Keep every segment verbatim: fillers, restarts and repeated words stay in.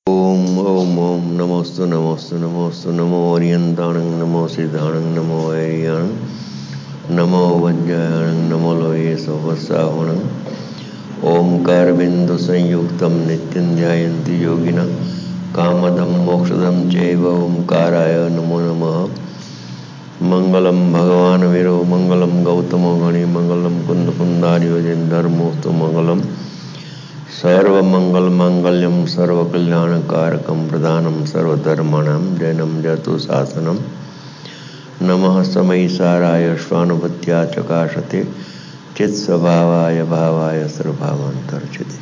ओम ओम ओम नमोस्तु नमोस्तु नमोस्तु नमो ओरियंताणं नमो सिद्धाणं नमो ऐरियाणं नमो वज्रायणं नमो लोये सोवसावणं ओंकारबिंदु संयुक्तं नित्यं ध्यायन्ति योगिनः कामदं मोक्षदं चैव ओंकाराय नमो नमः। मंगलम भगवान वीरो मंगलम गौतमो गणि मंगलम कुंद कुंदार्यो जन धर्मोस्तु मंगलम सर्वमंगल मांगल्यम सर्वकल्याणकारकम प्रधानम सर्वधर्माणां जैनम जतु शासनम नमः समयिसाराय स्वानुभूत्या चकाशते चित्स्वभावाय भावाय सर्वभावान्तर्चिते।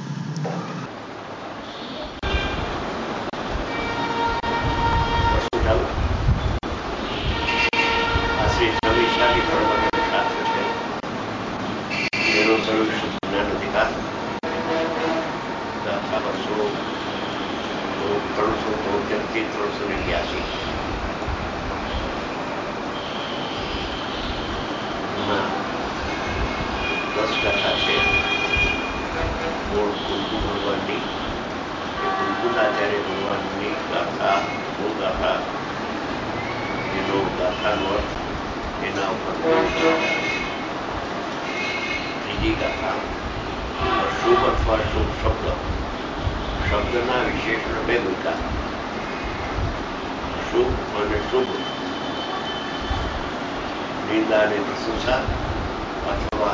કુલકુલાચાર્ય ભગવાનની ગાથા મૂળ ગાથા એનો ગાથાનો અર્થ એના ઉપર ત્રીજી ગાથા શુભ અથવા શુભ શબ્દ શબ્દના વિશેષણ બે મૂક્યા શુભ અને શુભ નિંદા અને પ્રશંસા અથવા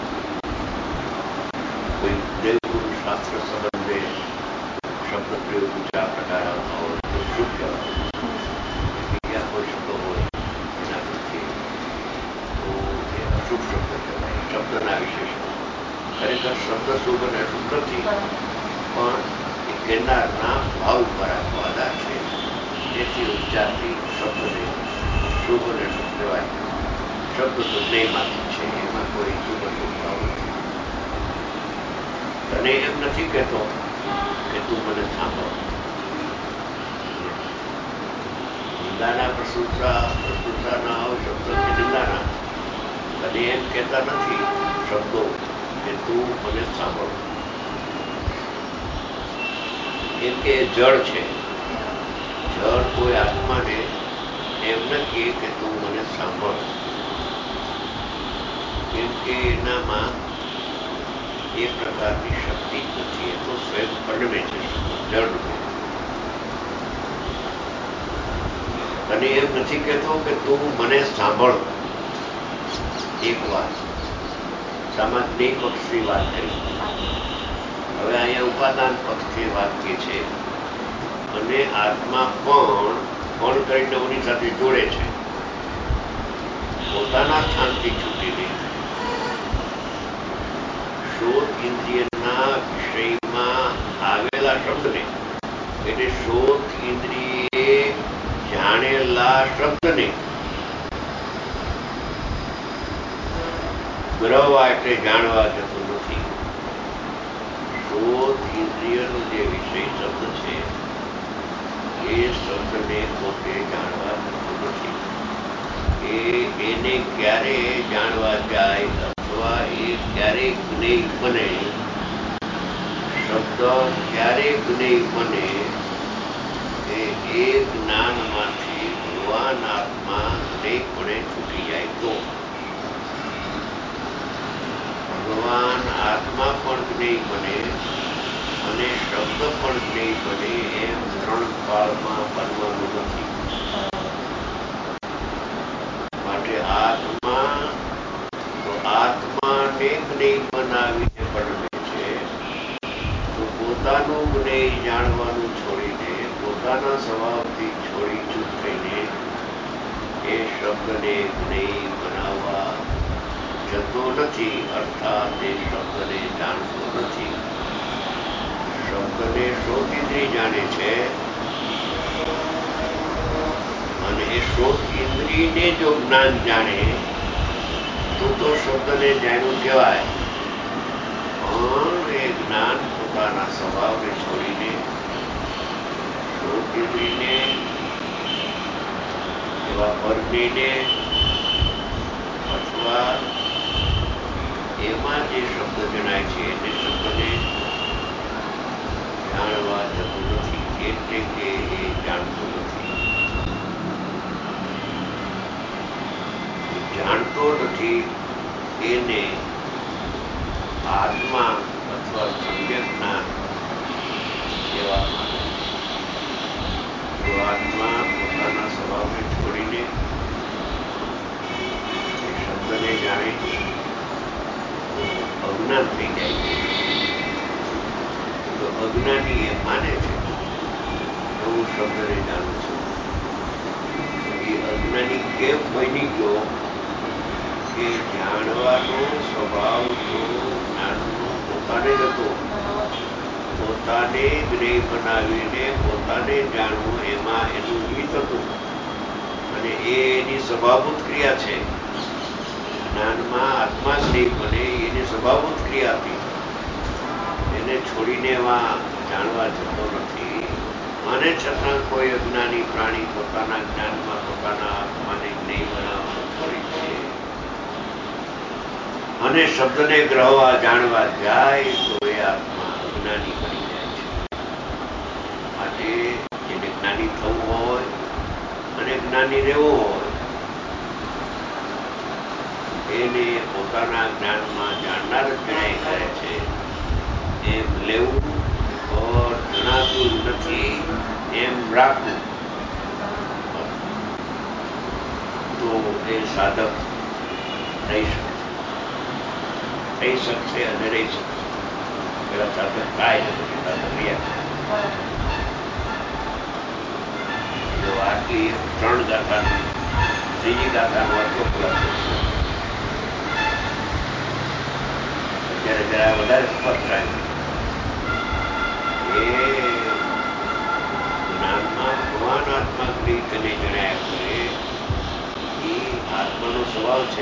કોઈ દેવગુરુ શાસ્ત્ર સંબંધે શબ્દ પ્રયોગ ઊંચા પ્રકાર આવતા હોય તો શુભ કહેવાય. બીજા કોઈ શબ્દો હોય એના પ્રત્યે તો એ અશુભ શબ્દ કહેવાય. શબ્દના વિશેષણ ખરેખર શબ્દ શુભ અને અશુભ નથી, પણ એ કહેનારના ભાવ ઉપર આખો આધાર છે. તેથી ઉચ્ચારથી શબ્દને શુભ અને અશુભ કહેવાય. શબ્દ તો જ્ઞેયમાંથી છે, એમાં કોઈ શુભ અશુભ ભાવ નથી. તને એમ નથી કહેતો કે તું મને સાંભળ. નિંદાના પ્રશંસા પ્રશંસાના શબ્દ કે નિંદાના તને એમ કહેતા નથી શબ્દો કે તું મને સાંભળ. કેમ કે એ જળ છે. જળ કોઈ આત્માને એમ ન કહે કે તું મને સાંભળ, કેમ કે એનામાં એ પ્રકારની શક્તિ જ નથી. એ તો સ્વયં પરિણમે છે, જળ રૂપે. તને એમ નથી કહેતો કે તું મને સાંભળ. એક વાત સામાજિક પક્ષની વાત કરી. હવે અહીંયા ઉપાદાન પક્ષની વાત કે છે અને આત્મા પણ પણ કરીને ઓની સાથે જોડે છે. પોતાના સ્થાનથી છૂટીને શોધ ઇન્દ્રિયના વિષયમાં આવેલા શબ્દને એટલે શોધ ઇન્દ્રિયે જાણેલા શબ્દને ગ્રહવા એટલે જાણવા જતું નથી. શોધ ઇન્દ્રિયનો જે વિષય શબ્દ છે એ શબ્દને પોતે જાણવા જતું નથી. એ એને ક્યારે જાણવા જાય અથવા એ ક્યારે જ્ઞેય બને, શબ્દ ક્યારે જ્ઞેય બને એ એ જ્ઞાનમાંથી ભગવાન આત્મા જ્ઞેયપણે છૂટી જાય તો. ભગવાન આત્મા પણ જ્ઞેય બને અને શબ્દ પણ જ્ઞેય બને એમ ત્રણ કાળમાં બનવાનું નથી. માટે આત્મા તો આત્માને જ્ઞેય બનાવીને પરમે છે. તો પોતાનું જ્ઞેય જાણવાનું છોડીને પોતાના સ્વભાવથી છોડી છૂટ થઈને એ શબ્દને જ્ઞેય બનાવવા જતો નથી. અર્થાત એ શબ્દને જાણતો નથી. શબ્દને શ્રોત ઇન્દ્રિય જાણે છે અને એ શ્રોત ઇન્દ્રિયને જો જ્ઞાન જાણે તો તો શબ્દને જાણ્યું કહેવાય. પણ એ જ્ઞાન પોતાના સ્વભાવને છોડીને શ્રોત ઇન્દ્રિયને એવા પરમીને અથવા એમાં જે શબ્દ જણાય છે એને શબ્દને જાણવા જતું નથી. એટલે કે એ જાણતો નથી. જાણતો નથી એને આત્મા અથવા સમ્યક જ્ઞાન કહેવામાં આવે. જો આત્મા પોતાના સ્વભાવને છોડીને એ શબ્દને જાણે તો અજ્ઞાન થઈ જાય છે. તો અજ્ઞાની એ માને છે કે હું શબ્દને જાણું છું. એ અજ્ઞાની કેમ બની ગયો કે જાણવાનો સ્વભાવ તો જ્ઞાનનો પોતાને જ હતો. પોતાને જ્ઞેય બનાવીને પોતાને જાણવું એમાં એનું હિત હતું અને એ એની સ્વભાવભૂત ક્રિયા છે. જ્ઞાનમાં આત્મા જ્ઞેય બને એની સ્વભાવભૂત ક્રિયા હતી. એને છોડીને એમાં જાણવા જતો નથી. અને છતાં કોઈ અજ્ઞાની પ્રાણી પોતાના જ્ઞાનમાં પોતાના આત્માને જ્ઞેય બનાવવાનું છોડી દે અને શબ્દને ગ્રહવા જાણવા જાય તો એ આત્મા અજ્ઞાની બની જાય છે. માટે એને જ્ઞાની થવું હોય અને જ્ઞાની રહેવું હોય એને પોતાના જ્ઞાનમાં જાણનાર જ જણાય કરે છે. એમ લેવું ઓર જણાતું નથી એમ રાખવું તો એ સાધક રહી શકે રહી શકશે અને રહી શકશે. પેલા સાધક થાય ને પછી સાધક રહ્યા. જો આટલી ત્રણ ગાથાની ત્રીજી ગાથાનો અર્થો ખુલાસો થયો. અત્યારે જરા વધારે સ્પષ્ટ આવ્યું એ જ્ઞાનમાં ભગવાન આત્મા જ્ઞેય તને જણાયા કરે એ આત્માનો સ્વભાવ છે.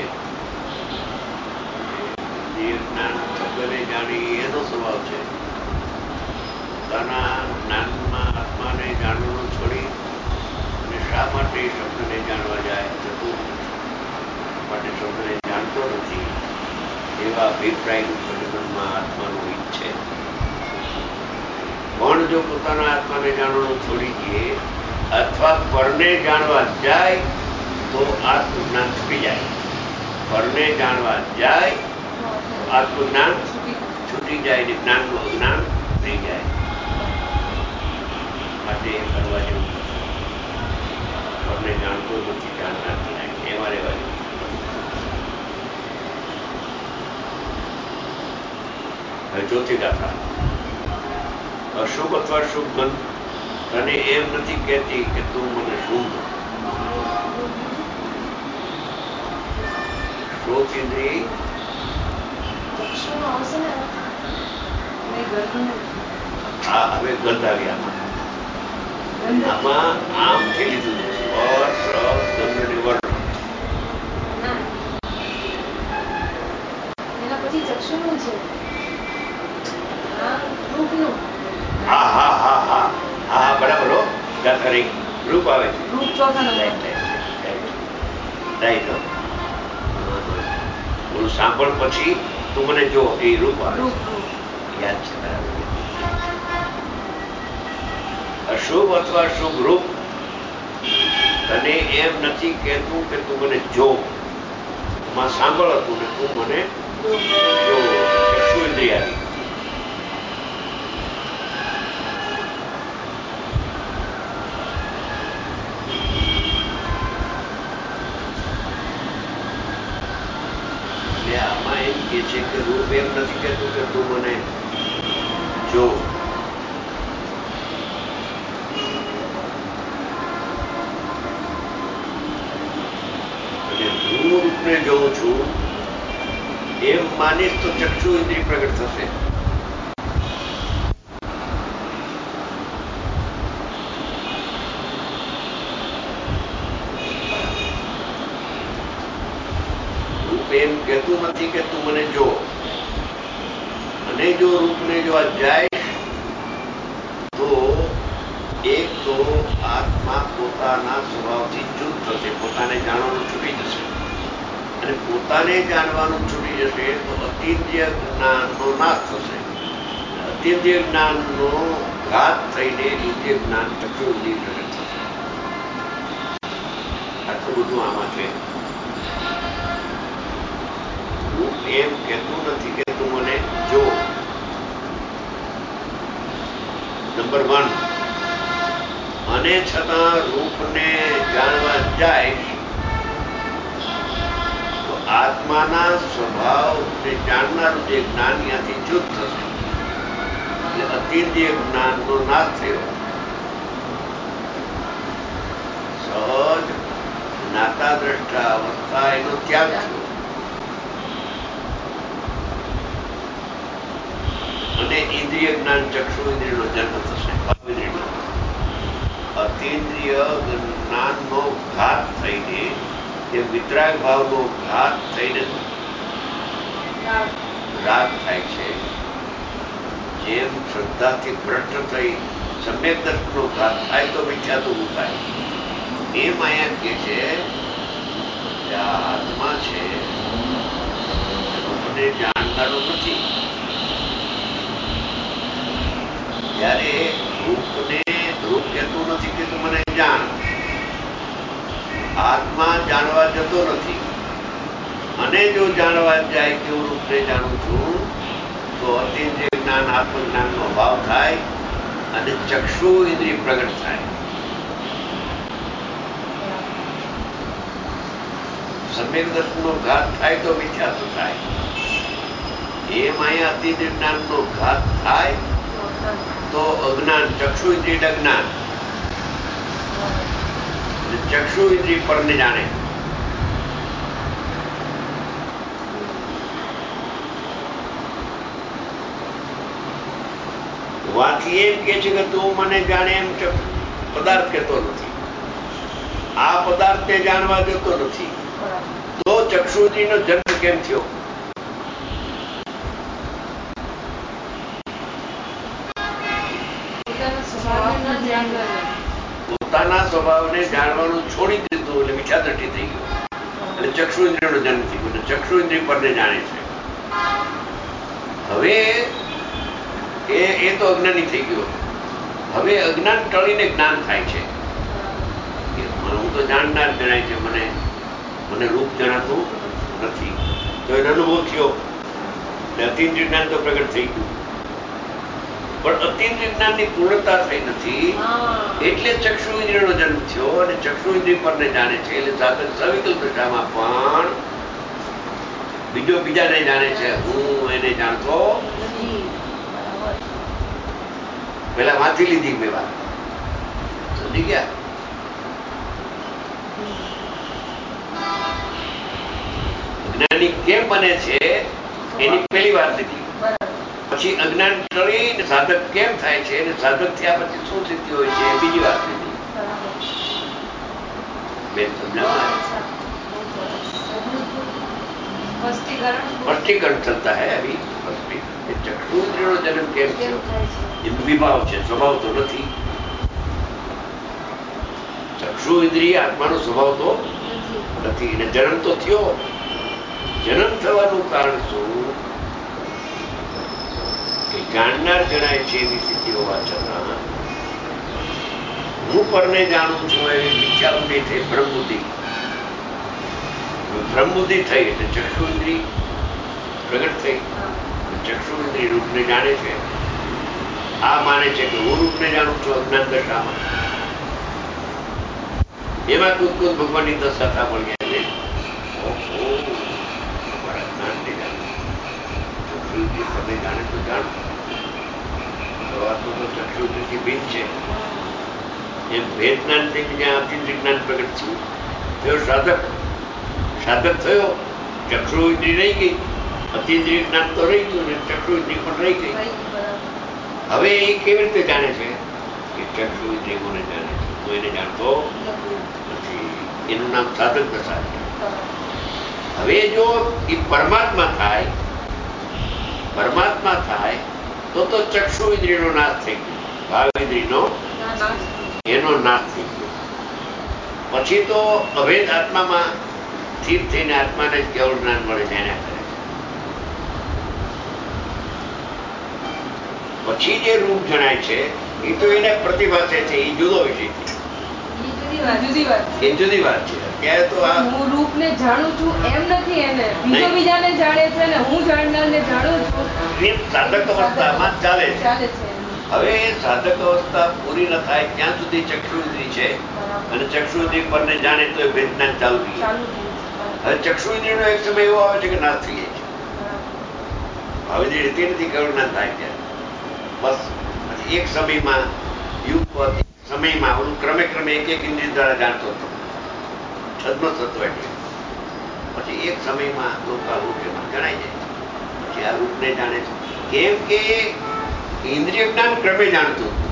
જે જ્ઞાન શબ્દને જાણી એનો સ્વભાવ છે. પોતાના જ્ઞાનમાં આત્માને જાણવાનું છોડી અને શા માટે શબ્દને જાણવા જાય જતું માટે શબ્દને જાણતો નથી એવા અભિપ્રાયનું પ્રતિબંધમાં આત્માનું હિત છે. પણ જો પોતાના આત્માને જાણવાનું છોડી દે અથવા પરને જાણવા જાય તો આત્મજ્ઞાન છૂટી જાય. પરને જાણવા જાય આત્મજ્ઞાન છૂટી જાય ને જ્ઞાનનું અજ્ઞાન થઈ જાય. માટે એ કરવા જેવું નથી. પરને જાણતો નથી જાણનાર જણાય એમાં રહેવા જેવું. હવે ચોથી ગાથા. અશુભ અથવા શુભ મન તને એમ નથી કહેતી કે તું મને શુભ. શ્રોત ઇન્દ્રિય હા હવે ગંધ આવી આમાં આમાં આમ થઈ લીધું છે. સ્પર્શ રસ ગંધ અને વર્ણ. એના પછી ચક્ષુનું છે. રૂપનું. હા હા હા હા હા બરાબર હો. ખરી રૂપ આવે છે. રૂપ ચોથા નંબર. રાઈટ હો. ઓલું સાંભળ પછી તું મને જો એ રૂપ આવે યાદ છે બરાબર. અશુભ અથવા શુભ રૂપ તને એમ નથી કહેતું કે તું મને જો. એમાં સાંભળ હતું ને તું મને જો. ચક્ષુ ઇન્દ્રિય આવી. આમાં એમ કે છે કે રૂપ એમ નથી કહેતું કે તું મને જો. અને હું રૂપને જોઉં છું એમ માનીશ તો ચક્ષુ ઇન્દ્રિય પ્રગટ થશે. એમ કહેતું નથી કે તું મને જો. અને જો રૂપને જોવા જાય તો એક તો આત્મા પોતાના સ્વભાવથી ચૂત થશે. પોતાને જાણવાનું છૂટી જશે અને પોતાને જાણવાનું છૂટી જશે તો અતિન્દ્રિય જ્ઞાનનો નાશ થશે. અતિન્દ્રિય જ્ઞાનનો ઘાત થઈને ઇન્દ્રિય જ્ઞાન ચક્ષુ ઇન્દ્રિય પ્રગટ થશે. આટલું બધું આમાં છે. હું એમ કહેતું નથી કે તું મને જો. નંબર વન, અને છતાં રૂપને જાણવા જાય તો આત્માના સ્વભાવને જાણનારું જે જ્ઞાન ત્યાંથી ચૂત થશે. એટલે અતિન્દ્રિય જ્ઞાનનો નાશ થયો. સહજ જ્ઞાતા દ્રષ્ટા અવસ્થા એનો ત્યાગ થયો. અને ઇન્દ્રિય જ્ઞાન ચક્ષુ ઇન્દ્રિયનો જન્મ થશે. અતિન્દ્રિય જ્ઞાનનો ઘાત થઈને, જે વિતરાગ ભાવનો ઘાત થઈને રાગ થાય છે, જેમ શ્રદ્ધાથી ભ્રષ્ટ થઈ સમ્યક દર્શનનો ઘાત થાય તો મિથ્યા તો થાય. એમ અહીંયા કે છે કે આ આત્મા છે રૂપને જાણનારો નથી. ત્યારે રૂપને રૂપ કહેતું નથી કે તું મને જાણ. આત્મા જાણવા જતો નથી. અને જો જાણવા જાય કે હું રૂપને જાણું છું તો અતિન્દ્રિય જ્ઞાન આત્મજ્ઞાનનો અભાવ થાય અને ચક્ષુ ઇન્દ્રિય પ્રગટ થાય. સમ્યક દર્શનનો ઘાત થાય તો મિથ્યાત્વ થાય. એમ અહીંયા અતિન્દ્રિય જ્ઞાનનો ઘાત થાય તો અજ્ઞાન, ચક્ષુ ઇન્દ્રિય અજ્ઞાન, ચક્ષુ ઇન્દ્રિય પરને જાણે. વાથી એમ કે છે કે તું મને જાણે એમ પદાર્થ કહેતો નથી. આ પદાર્થને જાણવા દેતો નથી. તો ચક્ષુ ઇન્દ્રિયનો જન્મ કેમ થયો? પોતાના સ્વભાવને જાણવાનું છોડી દીધું એટલે મિથ્યા દ્રષ્ટિ થઈ ગયું. એટલે ચક્ષુ ઇન્દ્રિયનો જન્મ થઈ ગયો. ચક્ષુ ઇન્દ્રિય પરને જાણે છે. હવે એ એ તો અજ્ઞાની થઈ ગયો. હવે અજ્ઞાન ટળીને જ્ઞાન થાય છે. હું તો જાણનાર જણાય છે. મને મને રૂપ જણાતું નથી. તો એનો અનુભવ થયો એટલે અતિન્દ્રિય જ્ઞાન તો પ્રગટ થઈ ગયું. પણ અતિન્દ્રિય જ્ઞાનની પૂર્ણતા થઈ નથી. એટલે ચક્ષુ ઇન્દ્રિયનો જન્મ થયો અને ચક્ષુ ઇન્દ્રિય પરને જાણે છે. એટલે સાધક સવિકલ્પ દશામાં પણ બીજો બીજાને જાણે છે. હું એને જાણતો પેલા વાંચી લીધી મેં વાત. સમજી ગયા? જ્ઞાની કેમ બને છે એની પેલી વાત લીધી. પછી અજ્ઞાન ટળીને સાધક કેમ થાય છે અને સાધક થયા પછી શું સિદ્ધિ હોય છે બીજી વાત લીધી. બેન સમજાવવા સ્પષ્ટીકરણ ચલતા હૈ અભી. ચક્ષુ ઇન્દ્રિયનો જન્મ કેમ થયો? એનો વિભાવ છે, સ્વભાવ તો નથી. ચક્ષુ ઇન્દ્રિય આત્માનો સ્વભાવ તો નથી. એને જન્મ તો થયો. જન્મ થવાનું કારણ શું? કે જાણનાર જણાય છે એવી સ્થિતિ હોવા છતાં હું પરને જાણું છું એવી મિથ્યા બુદ્ધિ થઈ, ભ્રમ બુદ્ધિ. ભ્રમ બુદ્ધિ થઈ એટલે ચક્ષુ ઇન્દ્રિય પ્રગટ થઈ. ચક્ષુ ઇન્દ્રિય રૂપને જાણે છે. આ માને છે કે હું રૂપને જાણું છું અજ્ઞાન દશામાં. એમાં કુદ કુદ ભગવાનની દશા થા મળી જાય. ઓહો, તમારા જ્ઞાનને જાણું. ચક્ષુ ઇન્દ્રિય પરને જાણે તો જાણ. તો ચક્ષુ ઇન્દ્રિયથી ભેદ છે. એમ ભેદ જ્ઞાનથી જ્યાં અતિન્દ્રિય જ્ઞાન પ્રગટ થયું થયો સાધક. સાધક થયો. ચક્ષુ ઇન્દ્રિય રહી ગઈ. અતિન્દ્રિય જ્ઞાન તો રહી ગયું ને ચક્ષુ ઇન્દ્રિય પણ રહી ગઈ. હવે એ કેવી રીતે જાણે છે કે ચક્ષુ ઇન્દ્રિય કોને જાણે છે? તો એને જાણતો નથી. એનું નામ સાધક દશા છે. હવે જો એ પરમાત્મા થાય પરમાત્મા થાય તો તો ચક્ષુ ઇન્દ્રિયનો નાશ થઈ ગયો. ભાવ ઇન્દ્રિયનો એનો નાશ થઈ ગયો. પછી તો અભેદ આત્મામાં સ્થિર થઈને આત્માને જ કેવળ જ્ઞાન મળે જાણ્યા કરે. પછી જે રૂપ જણાય છે એ તો એને પ્રતિભાષે છે, એ જુદો વિષય છે, ઈ જુદી વાત જુદી વાત એ જુદી વાત છે. અત્યારે તો આ હું રૂપને જાણું છું એમ નથી, એને બીજો નહીં. બીજાને જાણે છે ને હું જાણનારને જાણું છું. એ સાધક અવસ્થામાં જ ચાલે છે. ચાલે છે. હવે એ સાધક અવસ્થા પૂરી ન થાય ત્યાં સુધી ચક્ષુઇન્દ્રિય છે, અને ચક્ષુઇન્દ્રિય પરને જાણે તો એ વેદના ચાલુ રહી. ચાલુ રહે છે. હવે ચક્ષુઇન્દ્રિયનો એક સમય એવો આવે છે કે નાશ થઈ જાય છે. હવે જે રીતે નથી ખબર ના થાય ત્યારે બસ પછી એક સમયમાં યુગ સમયમાં ઓલું ક્રમે ક્રમે એક એક ઇન્દ્રિય દ્વારા જાણતો હતો, છદ્મ થતો એટલે પછી એક સમયમાં લોકારૂપ એમાં જણાઈ જાય. પછી આ રૂપને જાણે છે, કેમ કે ઇન્દ્રિય જ્ઞાન ક્રમે જાણતું હતું.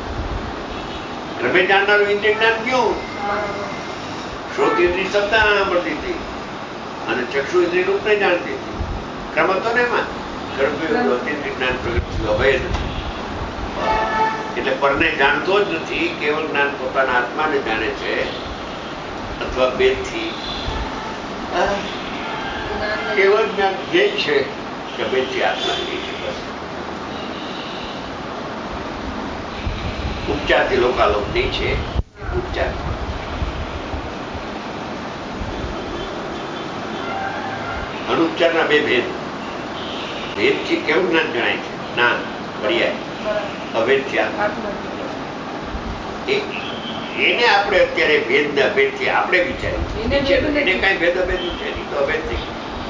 ક્રમે જાણનારું ઇન્દ્રિય જ્ઞાન કયું? શ્રોત ઇન્દ્રિય શબ્દ સાંભળતી હતી અને ચક્ષુ ઇન્દ્રિય રૂપને જાણતી હતી. ક્રમ હતો ને એમાં અતિન્દ્રિય જ્ઞાન પ્રગટ થયું હવે નથી. એટલે પરને જાણતો જ નથી, કેવળ જ્ઞાન પોતાના આત્માને જાણે છે અથવા બેથી કેવળ જ્ઞાન જે છે કે બેથી આત્મા જે છે બસ. ઉપચારથી લોકાલોક નહીં છે, ઉપચાર અનુપચારના બે ભેદ. ભેદથી કેવું જ્ઞાન જણાય છે? જ્ઞાન પર્યાય અભેદથી આત્મા. એને આપણે અત્યારે ભેદ ને અભેદથી આપણે વિચારીએ એને કઈ ભેદ અભેદ છે નહીં, તો અભેદ થઈ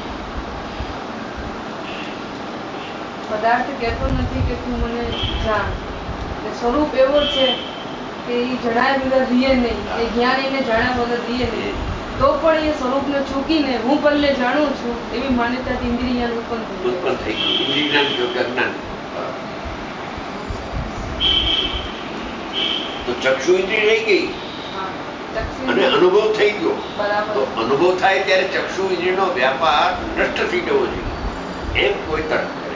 પદાર્થ કહેતો નથી કે તું મને જાણ. સ્વરૂપ એવો છે કે એ જણાય વગર રીએ નહીં, એ જ્ઞાન એને જાણ્યા વગર રીએ નહીં, તો પણ એ સ્વરૂપને ચૂકીને હું પલ્લે જાણું છું એવી માન્યતાથી ઇન્દ્રિય જ્ઞાન ઉત્પન્ન થઈ ઉત્પન્ન થઈ ગયું. ઇન્દ્રિય જ્ઞાન જો કે અજ્ઞાન. તો ચક્ષુ ઇન્દ્રિય રહી ગઈ અને અનુભવ થઈ ગયો. તો અનુભવ થાય ત્યારે ચક્ષુ ઇન્દ્રિયનો વ્યાપાર નષ્ટ થઈ જવો જોઈએ એમ કોઈ તર્ક કરે.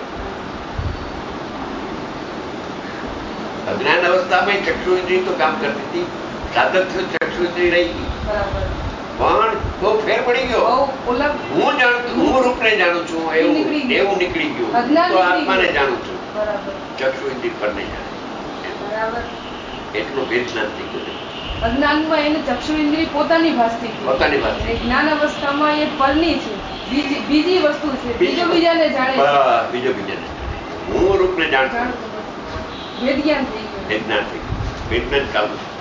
અજ્ઞાન અવસ્થામાં ચક્ષુ ઇન્દ્રિય તો કામ કરતી હતી, સાધક થયો ચક્ષુ ઇન્દ્રિય રહી ગઈ, પણ બહુ ફેર પડી ગયો. હું જાણતું હું રૂપને જાણું છું એવું એવું નીકળી ગયું, તો આત્માને જાણું છું, ચક્ષુ ઇન્દ્રિય પર નહીં જાણે. એટલો ભેદ જ્ઞાન થઈ ગયો. અજ્ઞાનમાં એને ચક્ષુ ઇન્દ્રિય પોતાની ભાસતી પોતાની ભાસતી, જ્ઞાન અવસ્થામાં એ પરની છે, બીજી બીજી વસ્તુ છે, બીજો બીજાને જાણે છે. બીજો બીજાને હું રૂપને જાણતો, ભેદ જ્ઞાન થઈ ગયું. ભેદ જ્ઞાન થઈ ગયું. ભેદ જ્ઞાન ચાલુ છે.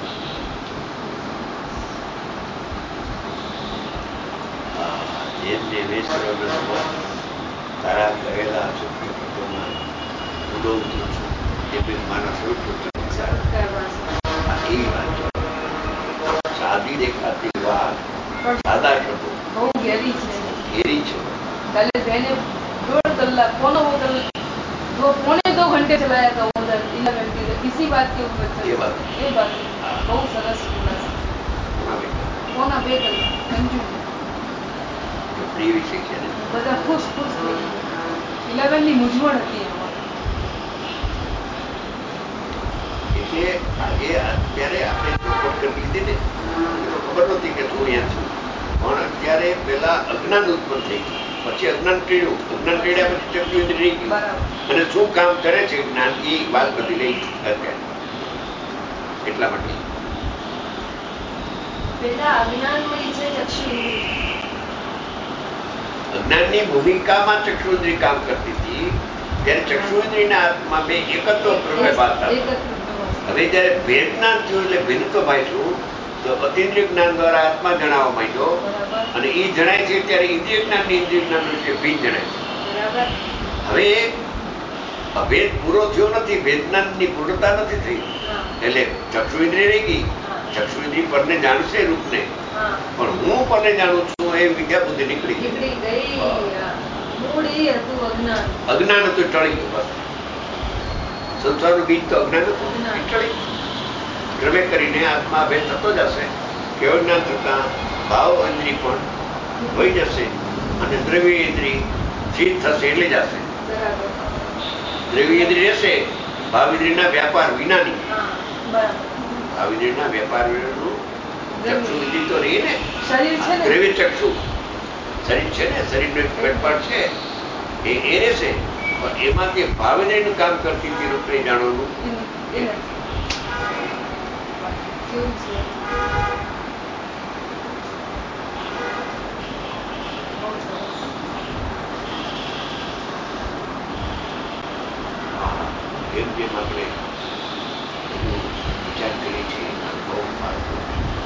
જેમને વેસરો તારા કરેલા સુખમાં ઉડવતું છું એ બી મારા સ્વરૂપ સાદી દેખાતી વાત સાદા શબ્દો બહુ ઘેરી છે, ઘેરી છે. कल मैंने डेढ़ कलाक पौना वो कल दो पौने दो घंटे चलाया था उधर इलेवन के इसी बात के ऊपर ये बात ये बात बहुत सरस पौना બે કલાક કંટિન્યુ પ્રિય વિષય છે ને, બધા ખુશ ખુશ થઈ ઇલેવન ની મૂંઝવણ હતી એમાં. એટલે આજે અત્યારે આપણે ચોખવટ કરી લીધી ને, તો ખબર નહોતી કે તું અહીંયા છું, પણ અત્યારે પેલા અજ્ઞાન ઉત્પન્ન થઈ ગયું, પછી અજ્ઞાન ટીડ્યું, અજ્ઞાન ટીડ્યા પછી ચક્ષુ ઇન્દ્રિય રહી ગયું, અને શું કામ કરે છે જ્ઞાન એ વાત બધી રહી અત્યારે. એટલા માટે પેલા અજ્ઞાનમાં છે ચક્ષુ ઇન્દ્રિય, અજ્ઞાનની ભૂમિકામાં ચક્ષુ ઇન્દ્રિય કામ કરતી હતી, ત્યારે ચક્ષુ ઇન્દ્રિયના આત્મા બે એકત્વ પ્રભાવ હતા. હવે જયારે ભેદ જ્ઞાન થયું એટલે ભિન્નત્વ ભાઈશું, તો અતિન્દ્રિય જ્ઞાન દ્વારા આત્મા જણાવવા માંડ્યો, અને એ જણાય છે ત્યારે ઇન્દ્રિય જ્ઞાન ને ઇન્દ્રિય જ્ઞાન વિશે ભિન્ન જણાય છે. હવે અભેદ પૂરો થયો નથી, ભેદ જ્ઞાનની પૂર્ણતા નથી થઈ, એટલે ચક્ષુ ઇન્દ્રિય રહી ગઈ. ચક્ષુ ઇન્દ્રિય પરને જાણશે રૂપને, પણ હું પરને જાણું છું એ વિદ્યા બુદ્ધિ નીકળી ગઈ. અજ્ઞાન હતું, ટળી ગયું. બસ સંસારનું બીજ તો અજ્ઞાન હતું, ટળી ક્રમે કરીને આત્મા ભેદ થતો જશે. કેવળ જ્ઞાન થતા ભાવ ઇન્દ્રિય પણ વહી જશે અને દ્રવ્ય ઇન્દ્રિય સ્થિર થશે એટલે જશે. દ્રવ્ય ઇન્દ્રિય રહેશે ભાવ ઇન્દ્રિયના વ્યાપાર વિનાની. ભાવ ઇન્દ્રિયના વ્યાપાર વિનાનું ચક્ષુ ઇન્દ્રિય તો રહી ને, દ્રવ્ય ચક્ષુ શરીર છે ને, શરીરનો એક ફેરફાર છે એ એ રહેશે, પણ એમાંથી ભાવ ઇન્દ્રિયનું કામ કરતી હતી રૂપને જાણવાનું એ નથી. કેવું છે? બહુ સરસ. જેમ જેમ આપણે બધું વિચાર કરીએ છીએ બહુ સારું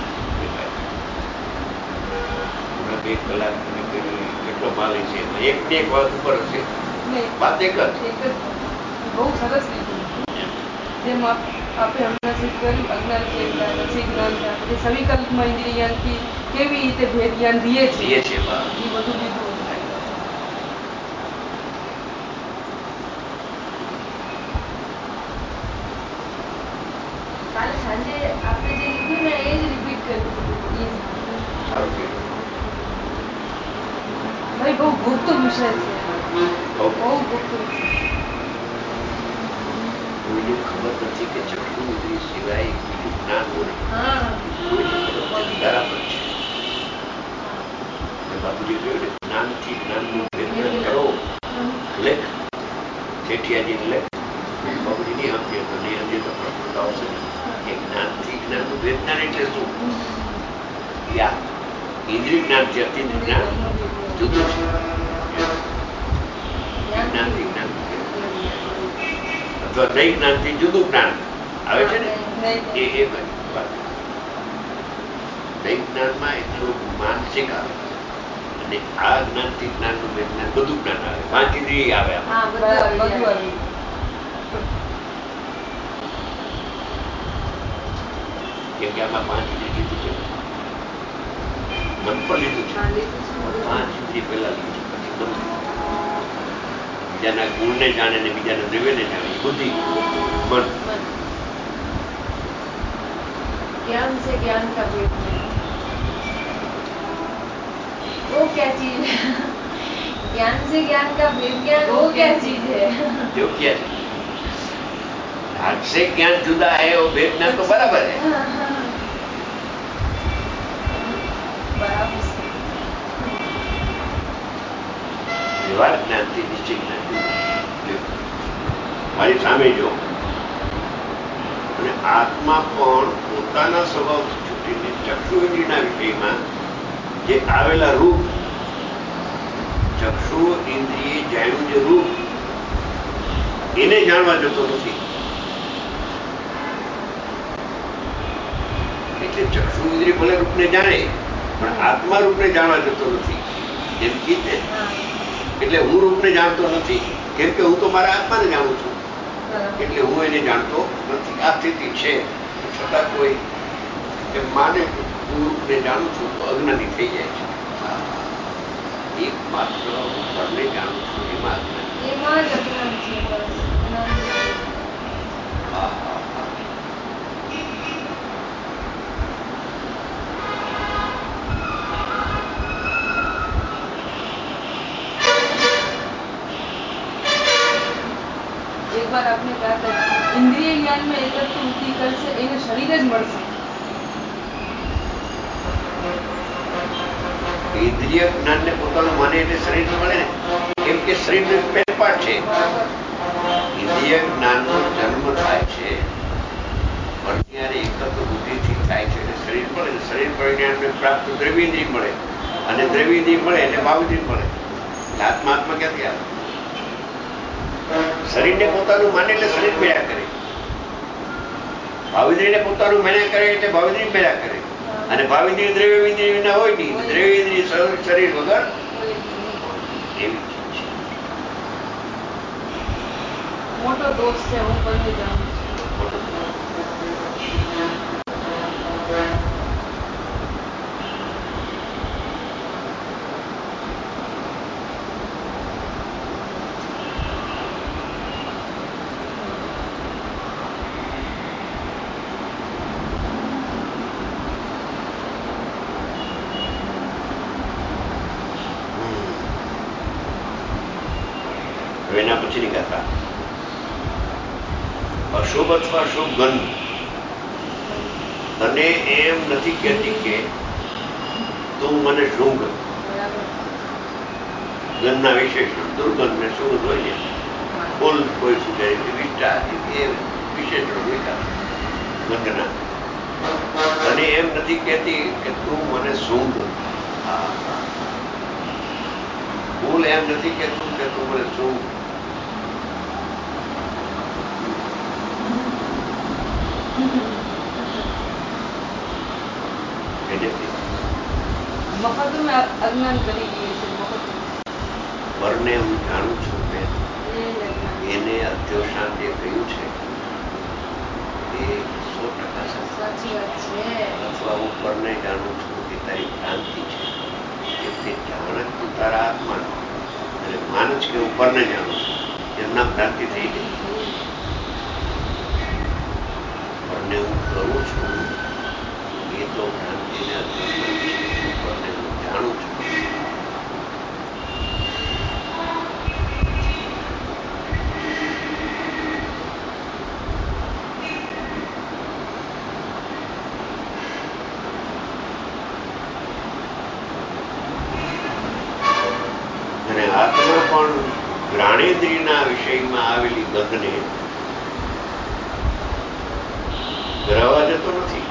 હમણાં બે કલાક તમે પેલી કેટલો માલ છે એમાં એક બે એક વાત ઉપર હશે નહીં, વાત એક જ એક જ બહુ સરસ લીધું. જેમ આપ આપણે હમણાં સિદ્ધ કર્યું અજ્ઞાન કે જ્ઞાન પછી જ્ઞાન છે આપણે સવિકલ્પમાં ઇન્દ્રિય જ્ઞાનથી કેવી રીતે ભેદ જ્ઞાન દઈએ છીએ દઈએ છીએ બા. એ બધું લીધું. કાલે સાંજે આપણે જે લીધું ને એ જ રિપીટ કર્યું. સારું કહેવાય. ભાઈ બહુ ગુપ્ત વિષય છે. બહુ બહુ ગુપ્ત વિષય. કોઈને ખબર નથી કે ચક્ષુ ઇન્દ્રિય સિવાય બીજું જ્ઞાન હોય હા કોઈને ખબર નથી બરાબર છે. એ બાપુજી કહ્યું ને જ્ઞાનથી જ્ઞાનનું ભેદ કરો લેખ જેઠિયાજી લેખ બાપુજી નહીં સમજે તો નહીં સમજે તો પ્રશ્ન તો આવશે ને કે જ્ઞાનથી જ્ઞાનનું ભેદ જ્ઞાન એટલે શું? યા ઇન્દ્રિય જ્ઞાનથી અતિન્દ્રિય જ્ઞાન જુદું છે. જ્ઞાનથી જ્ઞાન અથવા નહીં જ્ઞાનથી જુદું જ્ઞાન આવે છે ને એ એ વાત નહીં જ્ઞાનમાં એ થોડુંક માનસિક આવે અને આ જ્ઞાનથી જ્ઞાનનું બે જ્ઞાન બધું જ્ઞાન આવે પાંચ ઇન્દ્રિય આવે આમાં. હા બધું બધું આવ્યું. કેમ કે આમાં પાંચ ઇન્દ્રિય લીધું છે મન પર લીધું છે. પાંચ ઇન્દ્રિય પહેલા લીધું છે પછી મન લીધું. બીજાના ગુણને જાણે ને બીજાના દ્રવ્યને જાણે એ બુદ્ધિ મન. ज्ञान से ज्ञान का भेद नहीं वो क्या चीज है? ज्ञान से ज्ञान का भेद ज्ञान वो क्या चीज है? जो क्या है भाग से ज्ञान जुदा है वो भेद ज्ञान तो बराबर है. बराबर વ્યવહાર જ્ઞાનથી નિશ્ચય જ્ઞાન મારી સામે જો અને આત્મા પણ પોતાના સ્વભાવથી છૂટીને ચક્ષુ ઇન્દ્રિયના વિષયમાં જે આવેલા રૂપ ચક્ષુ ઇન્દ્રિય જાણ્યું જે રૂપ એને જાણવા જતો નથી. એટલે ચક્ષુ ઇન્દ્રિય ભલે રૂપને જાણે પણ આત્મા રૂપને જાણવા જતો નથી. એમ કીધે એટલે હું રૂપને જાણતો નથી કેમ કે હું તો મારા આત્માને જાણું છું એટલે હું એને જાણતો નથી. આ સ્થિતિ છે છતાં કોઈ એમ માને હું રૂપને જાણું છું તો અજ્ઞાની થઈ જાય છે. એક માત્ર હું પરને જાણું છું એમાં અજ્ઞાની. એમાં જ અજ્ઞાન છે બસ. હા હા હા એક વાર આપને કહા था इंद्रिय ज्ञान में एकत्व वृत्ति करશે એને શરીર જ મળશે. ઇન્દ્રિય જ્ઞાનને પોતાનું માને એટલે શરીર મળે ને કેમ કે શરીરનો એક પેટપાટ છે. ઇન્દ્રિય જ્ઞાનનો જન્મ થાય છે પણ ત્યારે એકત્વ બુદ્ધિથી થાય છે એટલે શરીર મળે ને શરીર પરિણામને પ્રાપ્ત દ્રવ્યેન્દ્રિય મળે અને દ્રવ્યેન્દ્રિય મળે એટલે ભાવેન્દ્રિય મળે. આત્મા આત્મા ક્યાંથી આવે? શરીરને પોતાનું માને એટલે શરીર મેળ્યા કરે. ભાવેન્દ્રિયને પોતાનું માન્યા કરે એટલે ભાવેન્દ્રિય મેળ્યા કરે અને ભાવેન્દ્રિય દ્રવ્યેન્દ્રિય ના હોય નહીં. દ્રવ્યેન્દ્રિય શરીર વગર એવી ચીજ છે. મોટો દોષ છે હું બંને જાણું છું. મોટો એના પછીની કથા અશુભ અથવા શુભ ગંધ તને એમ નથી કહેતી કે તું મને શૃંગ ગંધના વિશેષણ દુર્ગંધ ને સુગંધ હોય ને ફૂલ કોઈ સુગંધ વિષ્ટા એ વિશેષણ મૂક્યા ગંધના. અને એમ નથી કહેતી કે તું મને સૂંઘ. ભૂલ એમ નથી કહેતું કે તું મને સૂંઘ. મફત મેં અજ્ઞાન કરી ગયું છે. મફત વરને હું જાણું છું બેન, એને અધ્યોશાંતે કહ્યું છે એ સો ટકા સાચી વાત છે. અથવા હું પરને જાણું છું એ તારી ભ્રાંતિ છે. એટલે જાણક તું તારા આત્મા અને માનું કે હું પરને જાણું છું, એમના ભ્રાંતિ થઈ ગઈ. પરને હું કરું છું એ તો ભ્રાંતિને અધ્યોષણ છે. પરને હું જાણું છું. અને આત્મા પણ જ્ઞાનેન્દ્રિયના વિષયમાં આવેલી ગંધને ગ્રહવા જતો નથી,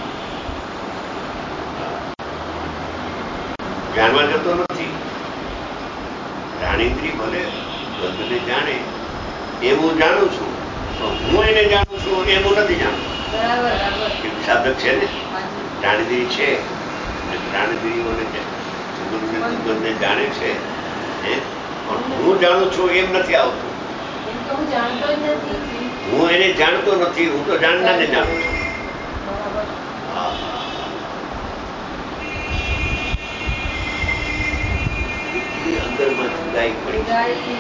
જાણવા જતો નથી. જ્ઞાનેન્દ્રિય ભલે ગંધને જાણે એમ હું જાણું છું, તો હું એને જાણું છું એમ હું નથી જાણતું. સાધક છે ને, જ્ઞાનેન્દ્રિય છે અને જ્ઞાનેન્દ્રિયોને સુગંધને જાણે છે. હું જાણું છું એમ નથી આવતું. હું એને જાણતો નથી, હું તો જાણનારને જાણું છું. એટલી અંદરમાં જુદાઈ પડી.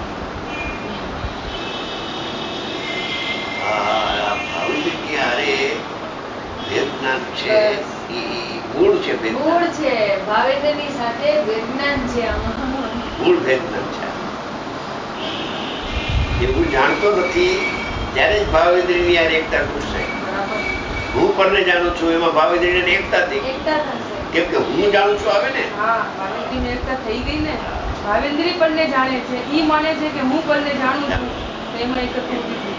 ભાવિક હારે વેદનાન છે, એ મૂળ છે. મૂળ છે ભાવેન્દ્રની સાથે વેદનાન છે. મૂળ વેદના છે. એ હું જાણતો નથી ત્યારે જ ભાવેન્દ્રની યાર એકતા તૂટશે. હું પરને જાણું છું એમાં ભાવેન્દ્રની એકતા થઈ. કેમ કે હું જાણું છું આવે ને. હા, ભાવેન્દ્રની એકતા થઈ ગઈ ને. ભાવેન્દ્રી પરને જાણે છે, ઈ માને છે કે હું પરને જાણું છું, એમાં એક તૂટી ગઈ.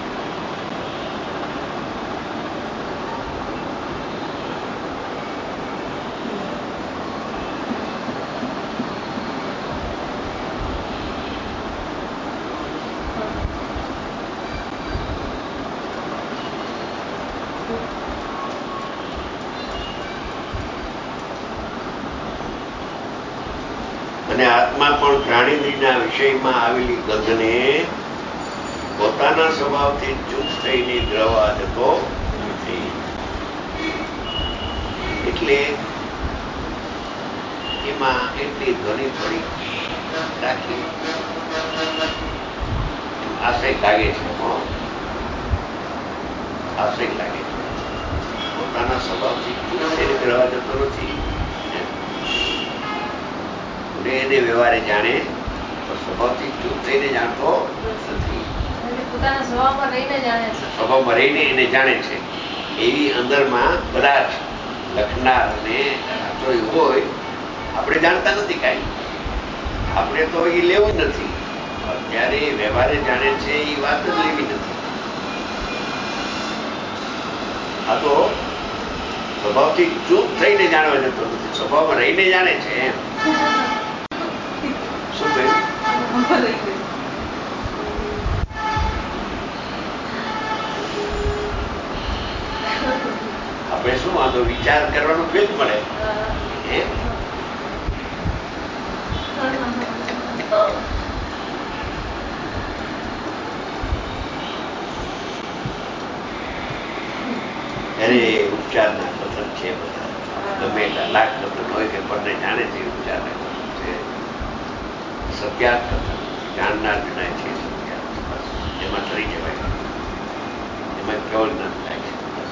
અને આત્મા પણ જ્ઞાનેન્દ્રિયના વિષયમાં આવેલી ગંધને પોતાના સ્વભાવથી ચૂપ થઈને ગ્રહવા જતો નથી. એટલે એમાં એટલી ધ્વનિ થોડી રાખી આશય લાગે છે. આશય લાગે છે. પોતાના સ્વભાવથી ચૂપ થઈને ગ્રહવા જતો નથી. એને વ્યવહારે જાણે તો સ્વભાવથી ચૂપ થઈને જાણતો નથી. પોતાના સ્વભાવમાં રહીને જાણે છે. સ્વભાવમાં રહીને એને જાણે છે. એવી અંદરમાં કદાચ લખનાર અને જોયું હોય. આપણે જાણતા નથી કાંઈ, આપણે તો એ લેવું જ નથી. અત્યારે વ્યવહારે જાણે છે એ વાત જ લેવી નથી. આ તો સ્વભાવથી ચૂપ થઈને જાણવા જતો નથી, સ્વભાવમાં રહીને જાણે છે. એમ શું કહ્યું? આપણે શું વાંધો, વિચાર કરવાનો ભેદ મળે. અરે ઉપચારના કથન છે બધા, ગમે એટલા લાખ કથન હોય કે પરને જાણે છે ઉપચારના કથન છે. સત્યાર્થ કથન જાણનાર જણાય છે. સત્યાર્થ બસ એમાં તરી જવાય, એમાં કેવળ જ્ઞાન થાય છે. બસ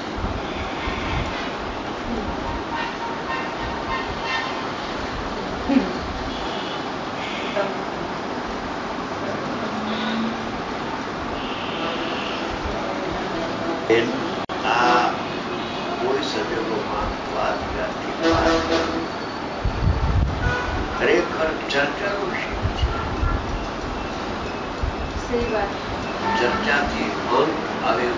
આ કોઈ સંજોગોમાં વાત વ્યાસથી ખરેખર ચર્ચાનો વિષય છે. ચર્ચાથી અંત હવે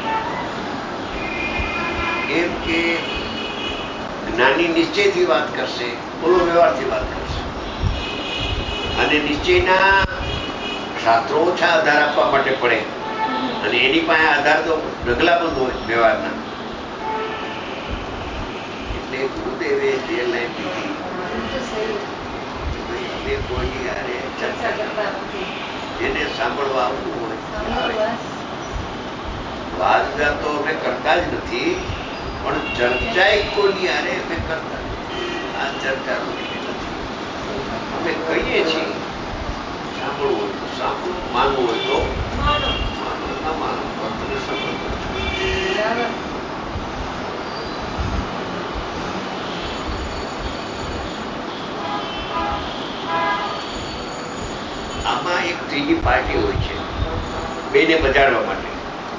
એમ કે જ્ઞાની નિશ્ચયથી વાત કરશે, બોલો વ્યવહારથી વાત કરશે, અને નિશ્ચયના શાસ્ત્રો ઓછા આધાર આપવા માટે પડે, અને એની પાસે આધાર તો ઢગલાબંધ હોય વ્યવહારના. એટલે ગુરુદેવે જે લાઈન લીધી અમે કોઈ યારે ચર્ચા કરતા નથી, જેને સાંભળવા આવતું હોય વાત તો અમે કરતા જ નથી, પણ ચર્ચા કોની યારે અમે કરતા નથી. આ ચર્ચાનો વિષય નથી. અમે કહીએ છીએ સાંભળવું હોય તો સાંભળવું, માનવું હોય તો માનો, ના માનો તો તમે સમજો. આમાં એક ત્રીજી પાર્ટી હોય છે બેને બજાડવા માટે.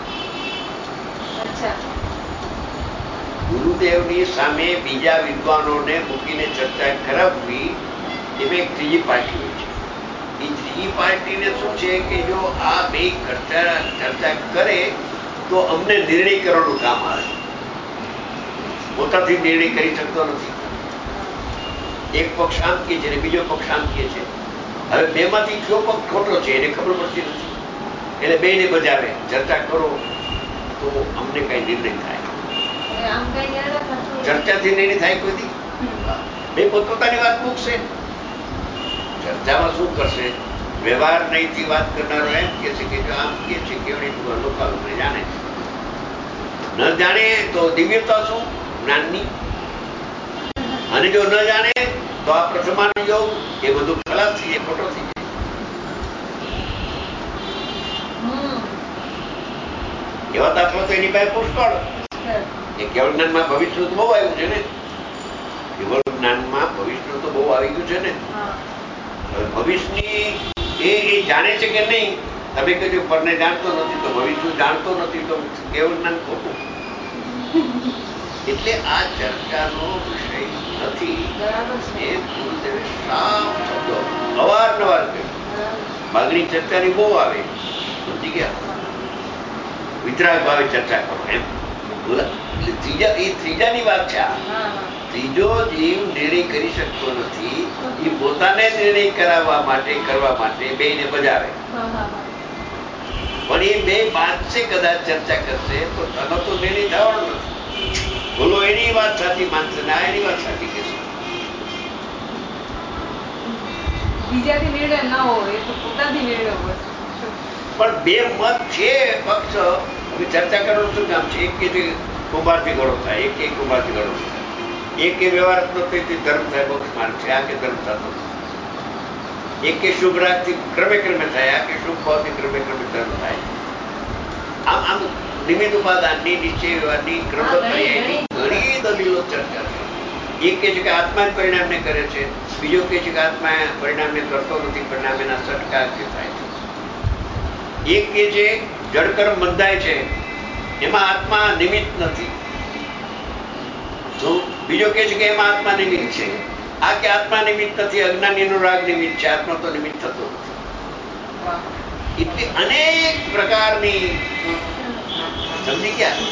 ગુરુદેવની સામે બીજા વિદ્વાનોને મૂકીને ચર્ચા કરાવવી એમાં એક ત્રીજી પાર્ટી હોય છે. એ ત્રીજી પાર્ટીને શું છે કે જો આ બે ચર્ચા ચર્ચા કરે તો અમને નિર્ણય કરવાનું કામ આવે. પોતાથી નિર્ણય કરી શકતો નથી. એક પક્ષ આમ કહે છે અને બીજો પક્ષ આમ કહે છે. હવે બેમાંથી કયો પક્ષ ખોટો છે એને ખબર પડતી નથી. એટલે બેને બજાવે ચર્ચા કરો તો અમને કઈ નિર્ણય થાય. ચર્ચાથી નિર્ણય થાય કોઈ દી? બે પોતપોતાની વાત મૂકશે. ચર્ચામાં શું કરશે? વ્યવહાર નહીંથી વાત કરનારો એમ કે છે કે જો આમ કે છે કેવડી લોકો જાણે ન જાણે તો દિવ્યતા શું જ્ઞાનની, અને જો ન જાણે તો આ પ્રથમાન યોગ એ બધું ખલાસ થઈ જાય, ખોટો થઈ જાય. એવા દાખલો તો એની પાસે પુષ્કળ. એ કેવળ જ્ઞાનમાં ભવિષ્ય તો બહુ આવ્યું છે ને. કેવળ જ્ઞાનમાં ભવિષ્ય તો બહુ આવી ગયું છે ને. ભવિષ્યની એ એ જાણે છે કે નહીં? તમે કહેજો પરને જાણતો નથી તો ભવિષ્ય જાણતો નથી તો કેવળ જ્ઞાન ખોટું. એટલે આ ચર્ચાનો વિષય નથી. એ ગુરુદેવે સાફ શબ્દો અવારનવાર કહ્યું. માગણી ચર્ચાની બહુ આવે, સમજી ગયા? વિતરાગ ભાવે ચર્ચા કરો એમ. ત્રીજા એ ત્રીજાની વાત છે. ત્રીજો જીવ નિર્ણય કરી શકતો નથી. એ પોતાને નિર્ણય કરાવવા માટે કરવા માટે બેને બજાવે. પણ એ બે બાંધશે કદાચ ચર્ચા કરશે તો તનો તો નિર્ણય થવાનો નથી. બોલો એની વાત સાચી માનશે ના એની વાત સાચી કહેશે. બીજાથી નિર્ણય ના હોય એ તો પોતાથી નિર્ણય હોય. પણ બે મત છે પક્ષ. હવે ચર્ચા કરવાનું શું કામ છે? એક કે કુંભારથી ઘડો થાય, એક કે કુંભારથી ઘડો થાય, એક કે વ્યવહાર ધર્મ થાય મોક્ષ માર્ગ છે, આ કે ધર્મ થતો, એક કે શુભ રાગથી ક્રમે ક્રમે થાય, આ કે શુભ ભાવથી ક્રમે ક્રમે ધર્મ થાય. આમ આમ નિમિત્ત ઉપાદાનની નિશ્ચય વ્યવહારની ક્રમબદ્ધ ઘણી દલીલો ચર્ચા છે. એક કે છે કે આત્મા જ પરિણામને કરે છે, બીજો કે છે કે આત્મા પરિણામને કરતો નથી, પરિણામ એના સટકા થાય છે. એક કે છે જડકર્મ બંધાય છે, એમાં આત્મા નિમિત્ત નથી. બીજો કે છે કે એમાં આત્મા નિમિત્ત છે. આ કે આત્મા નિમિત્ત નથી, અજ્ઞાનીનો રાગ નિમિત્ત છે, આત્મા તો નિમિત્ત થતો નથી. એટલે અનેક પ્રકારની સમજી ગયા.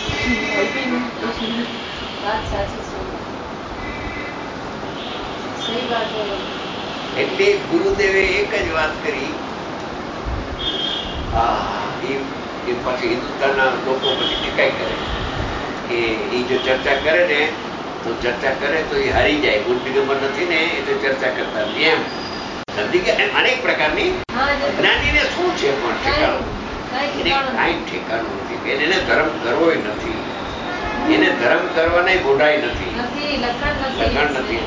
એટલે ગુરુદેવે એક જ વાત કરી. એ પછી હિન્દુસ્તાનના લોકો પછી ટીકાઈ કરે કે એ જો ચર્ચા કરે ને તો ચર્ચા કરે તો એ હારી જાય. ગુણ દિગંબર નથી ને એ તો ચર્ચા કરતા નથી એમ. સમજી ગયા? એમ અનેક પ્રકારની જ્ઞાનીને શું છે પણ ઠેકાણું? એને કાંઈ ઠેકાણું નથી. એને ધર્મ કરવો નથી, એને ધર્મ કરવાના ગોઢાઈ નથી, લખણ નથી.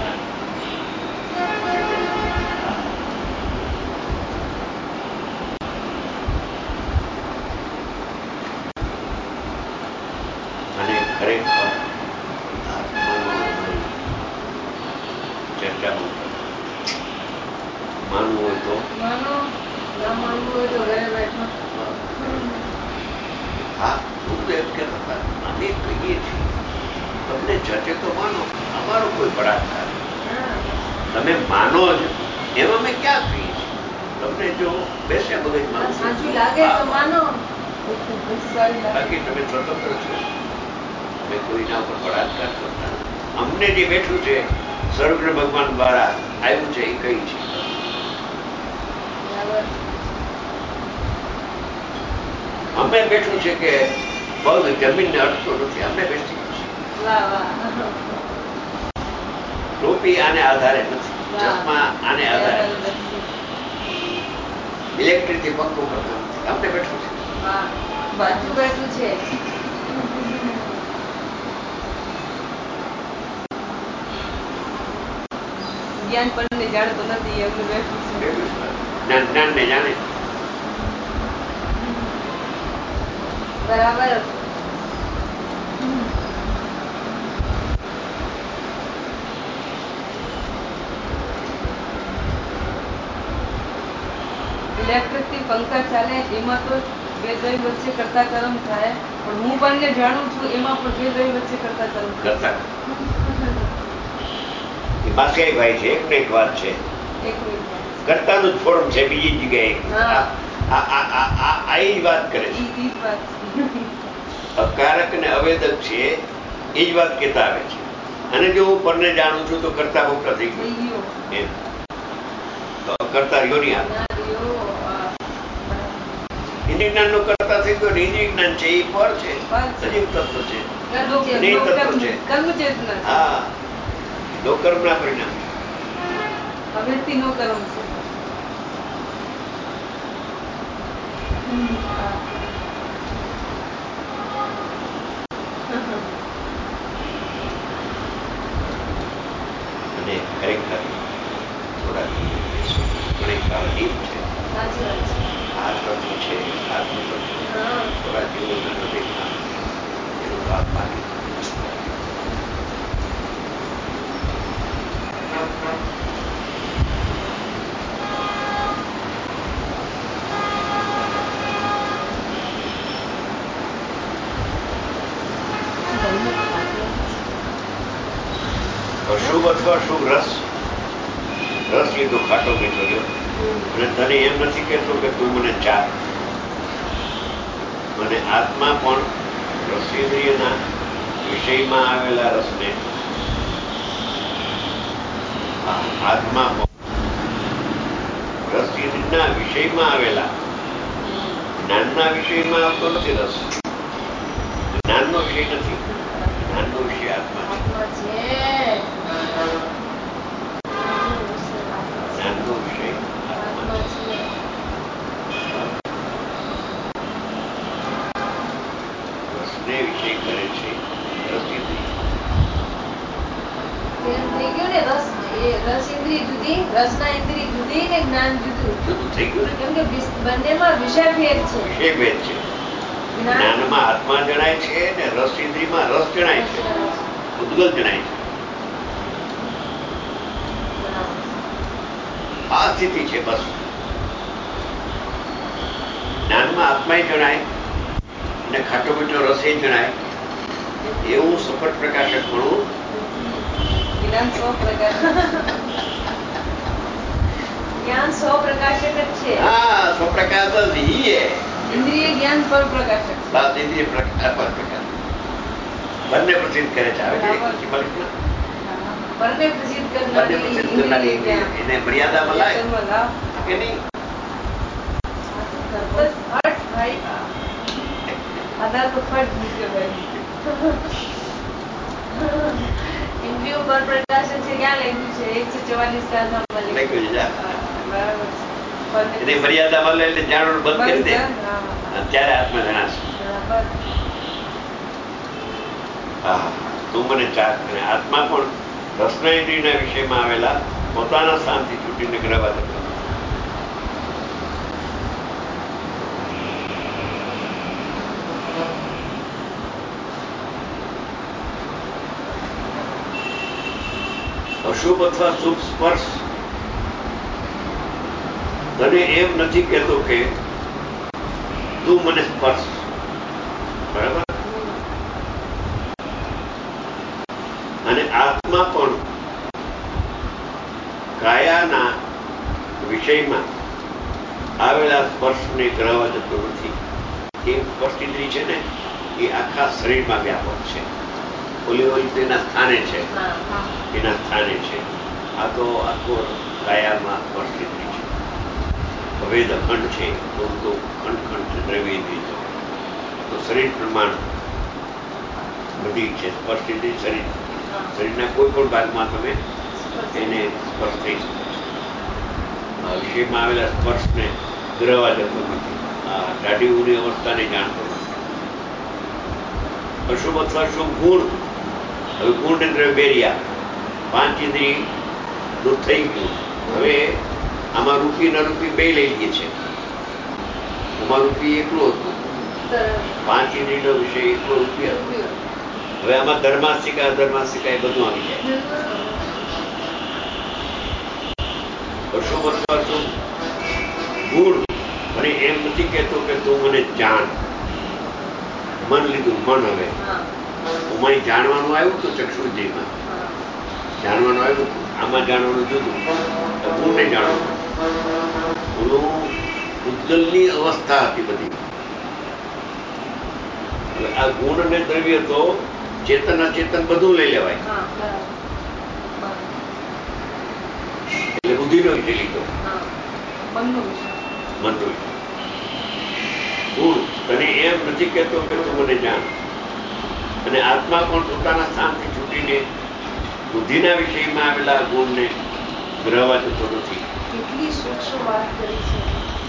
અને ખરેખર ચર્ચામાં માનવું હોય તો માનો, ના માનવું હોય તો ઘરે બેઠો. હા, ગુરુદેવ કેમ હતા? અમે કહીએ છીએ તમને જશે તો માનો, અમારો કોઈ બળાત્કાર. તમે માનો જ એમાં અમે ક્યાં કહીએ છીએ? તમને જો બેસે મગજમાં સાચું લાગે તો માનો, બાકી તમે સ્વતંત્ર છો, તમે કોઈના ઉપર બળાત્કાર કરતા નથી. અમને જે બેઠું છે સર્વજ્ઞ ભગવાન દ્વારા આવ્યું છે એ કઈ છે? અમે બેઠું છે કે પગ જમીનને અડતો નથી, અમને બેસી ગયું છે. ટોપી આને આધારે નથી, ચશ્મા આને આધારે નથી, ઇલેક્ટ્રિક થી પંખો કરતો નથી, અમને બેઠું છે. બધું બેઠું છે. જ્ઞાન પણ જાણતો નથી, એમને બેઠું છે. જ્ઞાન જ્ઞાન ને જાણે બરાબર. ઇલેક્ટ્રિક થી પંખા ચાલે એમાં તો બે દ્રવ્ય વચ્ચે કરતા કર્મ થાય, પણ હું બંને જાણું છું એમાં પણ બે દ્રવ્ય વચ્ચે કરતા કર્મ કરતા બાકી ભાઈ છે. એક ને એક વાત છે, કરતાનું જ ફોરમ છે બીજી જગ્યાએ. આ જ વાત કરે છે, અકારક ને અવેદક છે એ જ વાત કહેતા આવે છે. અને જો હું પરને જાણું છું તો કરતા ભોગતા થઈ ગયું એમ, તો કરતા રહ્યો નહીં. ઇન્દ્રિય જ્ઞાન નો કરતા થઈ ગયો ને ઇન્દ્રિય જ્ઞાન છે એ પર છે, સજીવ તત્વ છે, તત્વ છે. હા, નો કર્મ ના પરિણામ અવેથી નો કર્મ છે. અને ખરેખર થોડા થોડીક ડીપ છે આ તત્વ છે, આત્મ તત્વ થોડા જીવોના હૃદયમાં એનું ભાગ પાડી શુભ અથવા શુભ રસ રસ લીધો ખાટો મીઠો લ્યો, અને તને એમ નથી કહેતો કે તું મને ચાર. મને આત્મા પણ રસેન્દ્રિયના વિષયમાં આવેલા રસને આત્મા પણ રસેન્દ્રિયના વિષયમાં આવેલા જ્ઞાનના વિષયમાં આવતો નથી. રસ જ્ઞાનનો વિષય નથી, જ્ઞાનનો વિષય આત્મા છે. જ્ઞાનનો વિષય આત્મા છે. રસને વિષય કરે છે રસ ઇન્દ્રિય. રસ ઇન્દ્રિય જુદી, રસના ઇન્દ્રિય જુદી ને જ્ઞાન જુદું જુદું થઈ ગયું ને, કેમ કે બંનેમાં વિષય ભેદ છે. વિષય ભેદ છે. જ્ઞાનમાં આત્મા જણાય છે ને રસ ઇન્દ્રિયમાં રસ જણાય છે, ઉદ્ગલ જણાય છે. આ સ્થિતિ છે. બસ જ્ઞાનમાં આત્મા જણાય અને ખાટો મીઠો રસ જણાય એવું સફળ પ્રકાશક પણ જ્ઞાન સો પ્રકાશક જ્ઞાન સો પ્રકાશક જ છે. હા, સો પ્રકાશ જ હી હે. ઇન્દ્રિય જ્ઞાન પર પ્રકાશક. બસ ઇન્દ્રિય પ્રકાશ પર પ્રકાશ બંને પ્રસિદ્ધ કરે છે. બંને પ્રસિદ્ધ કરનારી એને મર્યાદામાં લાય કે નહીં? ભાઈ આધાર તો ફટ મૂક્યો ભાઈ. ઇન્દ્રિયો પર પ્રકાશક છે, ક્યાં લખ્યું છે? એકસો ચૌવાલીસ કાલમાં લખ્યું છે. બરાબર. એને મર્યાદામાં લે એટલે જાણવાનું બંધ કરી દે, ત્યારે આત્મા જણાશે. હા, તું મને ચાર. અને આત્મા પણ રસના ઇન્દ્રિયના વિષયમાં આવેલા પોતાના સ્થાનથી છૂટીને ગ્રહવા જતો. અશુભ અથવા શુભ સ્પર્શ તને એમ નથી કહેતો કે તું મને સ્પર્શ. બરાબર. અને આત્મા પણ કાયાના વિષયમાં આવેલા સ્પર્શને ગ્રહવા જતો નથી. એ સ્પષ્ટ ઇન્દ્રિય છે ને એ આખા શરીરમાં વ્યાપક છે. ઓલી ઓલી તેના સ્થાને છે, એના સ્થાને છે. આ તો આખો કાયામાં સ્પષ્ટ ઇન્દ્રિય છે. ભેદ અખંડ છે, તો તો ખંડ ખંડ છે દ્રવ્ય ઇન્દ્રિય. તો શરીર પ્રમાણ બધી છે સ્પષ્ટ ઇન્દ્રિય. શરીર શરીરના કોઈ પણ ભાગમાં તમે એને સ્પર્શ થઈ શકો છો. વિષયમાં આવેલા સ્પર્શને ગ્રહવા જતો નથી. આ દાઢી ઉની અવસ્થાને જાણતો નથી. અશુભ અથવા શુભ ગુણ, હવે ગુણ ને દ્રવ્ય બેરિયા પાંચ ઇન્દ્રિય નું થઈ ગયું. હવે આમાં રૂપી ન રૂપી બે લઈ લઈએ છે. આમાં રૂપી એકલું હતું, પાંચ ઇન્દ્રિયનો વિષય એકલો રૂપી હતો. હવે આમાં ધર્માસિકા અધર્માસિકા એ બધું આવી જાય. અશુભ અથવા શુભ ગુણ મને એમ નથી કહેતો કે તું મને જાણ. મન લીધું મન. હવે ઉમાય જાણવાનું આવ્યું તો ચક્ષુજયમાં જાણવાનું આવ્યું હતું. આમાં જાણવાનું જુદું. ગુણને જાણવાનું ઓલું ઉદ્ગલની અવસ્થા હતી બધી. હવે આ ગુણ અને દ્રવ્ય તો ચેતન અચેતન બધું લઈ લેવાય. એટલે બુદ્ધિનો વિષય લીધો, મનનો વિષય. ગુણ તને એમ નથી કહેતો કે તું મને જાણ. અને આત્મા પણ પોતાના સ્થાનથી છૂટીને બુદ્ધિના વિષયમાં આવેલા ગુણને ગ્રહવા જતો નથી. કેટલી સૂક્ષ્મ વાત કરી છે.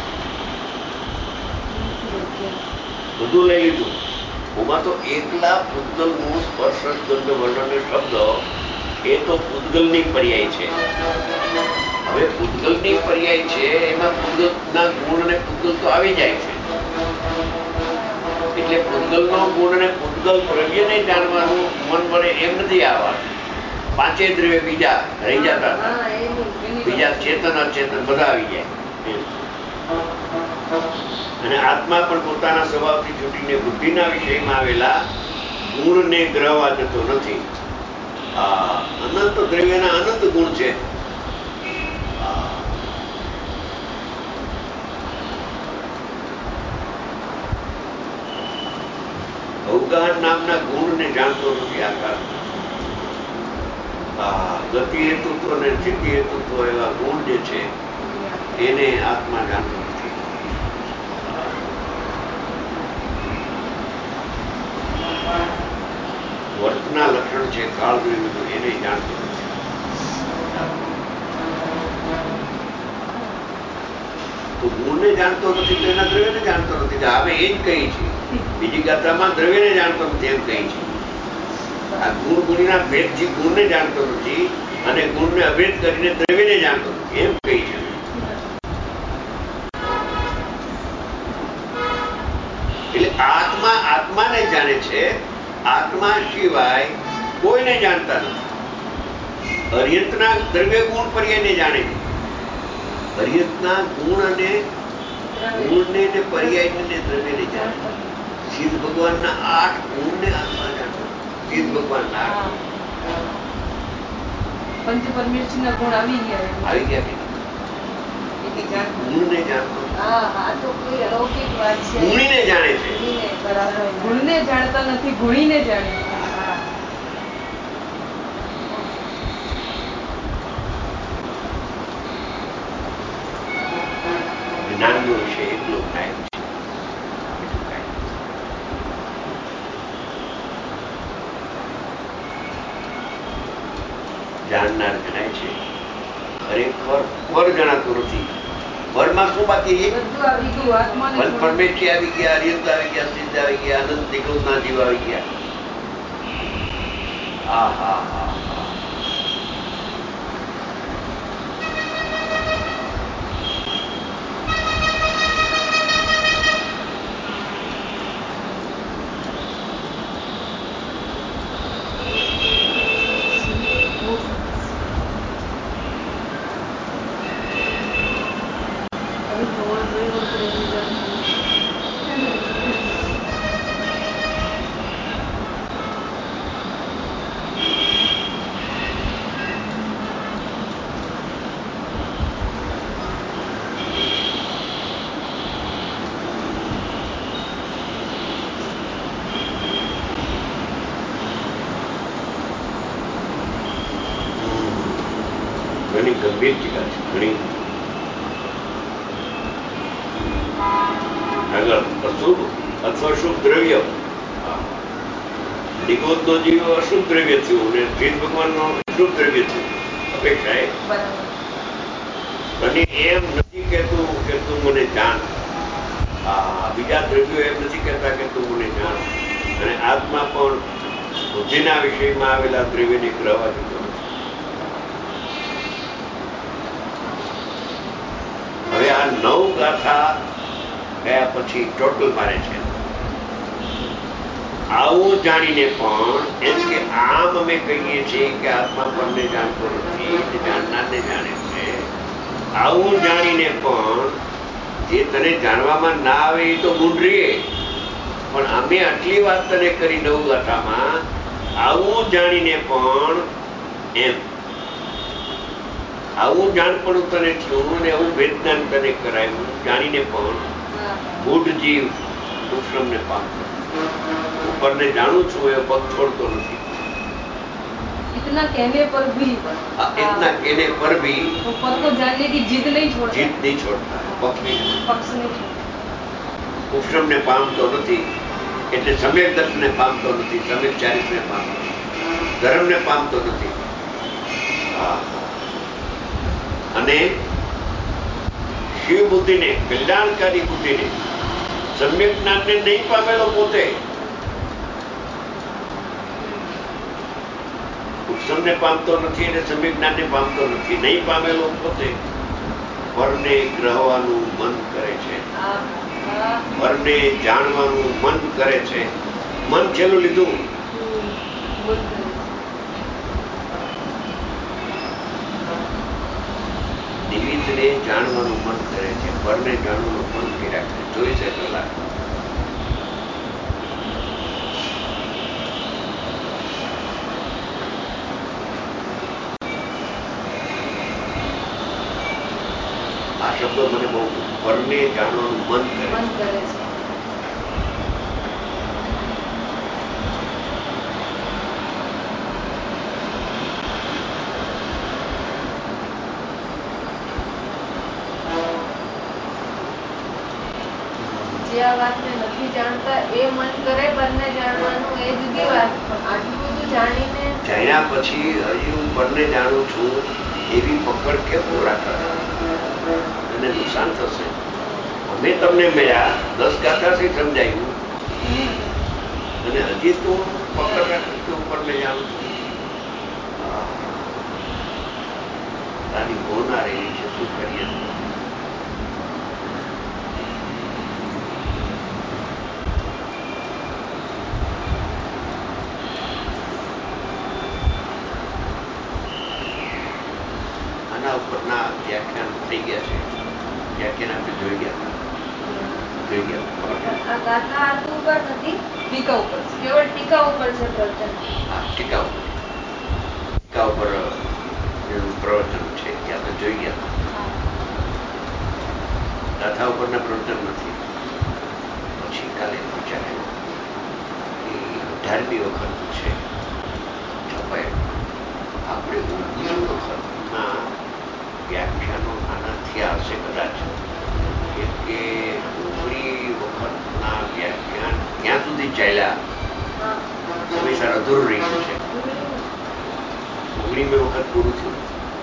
બધું લઈ લીધું. ઓમાં તો એકલા પૂતગલનું સ્પર્શ ગંધ વર્ણન શબ્દ એ તો પૂતગલની પર્યાય છે. હવે પૂતગલની પર્યાય છે એમાં પૂતગલના ગુણ અને પૂતગલ તો આવી જાય છે. એટલે પૂતગલનો ગુણ અને પૂતગલ દ્રવ્યને જાણવાનું મન વડે એમ નથી આવવાનું. પાંચે દ્રવ્ય બીજા રહી જતા હતા. બીજા ચેતન અચેતન બધા આવી જાય. અને આત્મા પણ પોતાના સ્વભાવથી છૂટીને બુદ્ધિના વિષયમાં આવેલા ગુણને ગ્રહવા જતો નથી. આ અનંત દ્રવ્યના અનંત ગુણ છે. અવગાહન નામના ગુણને જાણતો નથી આકાશ. આ ગતિ હેતુત્વ અને સ્થિતિ હેતુત્વ એવા ગુણ જે છે એને આત્મા જાણતો નથી. વર્તના લક્ષણ છે કાળ દ્રવ્યનું, એને જાણતો નથી. તો ગુણને જાણતો નથી તો એના દ્રવ્યને જાણતો નથી. હવે એ જ કહી છે બીજી ગાથામાં દ્રવ્યને જાણતો નથી એમ કહી છે. આ ગુણ ગુણીના ભેદથી ગુણને જાણતો નથી અને ગુણને અભેદ કરીને દ્રવ્યને જાણતો નથી એમ કહી છે. એટલે આત્મા આત્માને જાણે છે. આત્મા સિવાય કોઈને જાણતા નથી. અર્યંતના દ્રવ્ય ગુણ પર્યાયને જાણે છે. અર્યંતના ગુણ અને ગુણને ને પર્યાયને દ્રવ્યને જાણે. સિદ્ધ ભગવાનના આઠ ગુણને આત્મા જાણતો. સિદ્ધ ભગવાનના આઠ પંચ પરમેશ્વરના ગુણ આવી ગયા. આવી ગયા ગુણને જાણતો. ગુણીને જાણે છે. ગુણને જાણતા નથી, ગુણીને જાણે. જ્ઞાનનો વિષય એકલો કાયમ છે. જાણનાર જણાય છે. ખરેખર પર જણાતું નથી. પરમાં શું બાકી? પરમેશ્વરી આવી ગયા, અર્યંત આવી ગયા, સિદ્ધ આવી ગયા, અનંત નિગમના જીવ આવી ગયા. આ હા હા હા ઘણી ગંભીર ટીકા છે, ઘણી આગળ અશુભ અથવા શુભ દ્રવ્ય, નિગોદનો જીવ અશુભ દ્રવ્ય થયું અને શ્રી ભગવાનનો શુભ દ્રવ્ય થયું અપેક્ષા એ. અને એમ નથી કહેતું કે તું મને જાણ, આ બીજા દ્રવ્યો એમ નથી કહેતા કે તું મને જાણ, અને આત્મા પણ બુદ્ધિના વિષયમાં આવેલા દ્રવ્યને ગ્રહવા દીધો નથી. હવે આ નવ ગાથા ગયા પછી ટોટલ મારે છે આવું જાણીને પણ એમ કે આમ અમે કહીએ છીએ કે આત્મા પરને જાણતો નથી, જાણનારને જાણે છે. આવું જાણીને પણ જે તને જાણવામાં ના આવે એ તો ગુંડરીએ, પણ અમે આટલી વાત તને કરી નવ ગાથામાં, આવું જાણીને પણ એમ આવું જાણપણું તને થયું અને આવું વેદનાન તને કરાયું જાણીને પણ મૂઢ જીવ ઉપશ્રમને પામતો, ઉપરને જાણું છું એ પગ છોડતો નથી. इतना कहने पर भी हाँ, इतना कहने पर भी वो पद को जानने की जिद नहीं छोड़ता, જીદ નહીં છોડતા, પક્ષ નહીં છોડતા. पक्ष नहीं छोड़ता. ઉપશ્રમને પામતો નથી એટલે સમ્યક દર્શનને પામતો નથી, સમ્યક ચારિત્રને પામતો નથી, ધર્મને પામતો નથી. હા. અને શિવ બુદ્ધિને, કલ્યાણકારી બુદ્ધિને, સમ્યક જ્ઞાનને નહીં પામેલો પોતે ઉપસમને પામતો નથી અને સમ્યક જ્ઞાનને પામતો નથી, નહીં પામેલો પોતે પરને ગ્રહવાનું મન કરે છે, પરને જાણવાનું મન કરે છે. મન છેલ્લું લીધું, નિમિત્તને જાણવાનું મન કરે છે, પરને જાણવાનું મન કર્યા કરે. જોઈ છે કલાક આ શબ્દ મને બહુ, પરને જાણવાનું મન કરે मन करे છે. જે આ વાતને નથી જાણતા એ મન કરે પરને જાણવાનું, એ જુદી વાત. પણ આટલું બધું જાણીને જાણ્યા પછી હજી હું પરને જાણું છું એવી પકડ કેમ રાખતા? એને નુકસાન થશે. અમે તમને મળ્યા દસ ગાથાથી સમજાયું અને હજી તું પકડ રાખે કે હું પરને જાણું છું. તારી હોનાર એવી છે, શું કરીએ? આના ઉપરના વ્યાખ્યાન થઈ ગયા છે, વ્યાખ્યાન આપણે જોઈ ગયા જોઈ ગયા આ ગાથા આટલું ઉપર નથી, ટીકા ઉપર છે. કેવળ ટીકા ઉપર છે પ્રવચન. હા, ટીકા ઉપર ટીકા ઉપર એનું પ્રવચન છે, ત્યાં તો જોઈ ગયા. ગાથા ઉપરના પ્રવચન નથી. પછી કાલે વિચાર આવ્યો કે અઢારમી વખત છે છપાયેલું, આપણે ઓગણીસ વખતના વ્યાખ્યાનો આના થયા હશે કદાચ, કેમ કે ઓગણી વખતના વ્યાખ્યાન ક્યાં સુધી ચાલ્યા સમયસર અધૂરું રહી ગયું છે. ઓગણીમી વખત પૂરું થયું,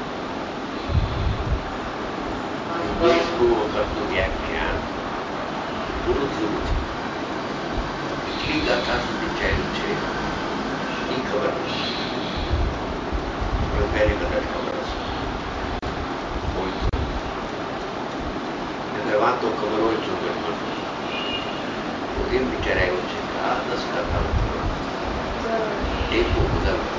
ઓગણીસમું વખતનું વ્યાખ્યાન પૂરું થયું નથી. કેટલી ગાથા સુધી ચાલ્યું છે એ ખબર નથી. પ્રભુને કદાચ ખબર હશે, હોય તો અગર વાંધો ખબર હોય ચોગટમાં તો એમ વિચાર આવ્યો છે કે આ દસ ગાથા ઉપર ટેકો બદલવો.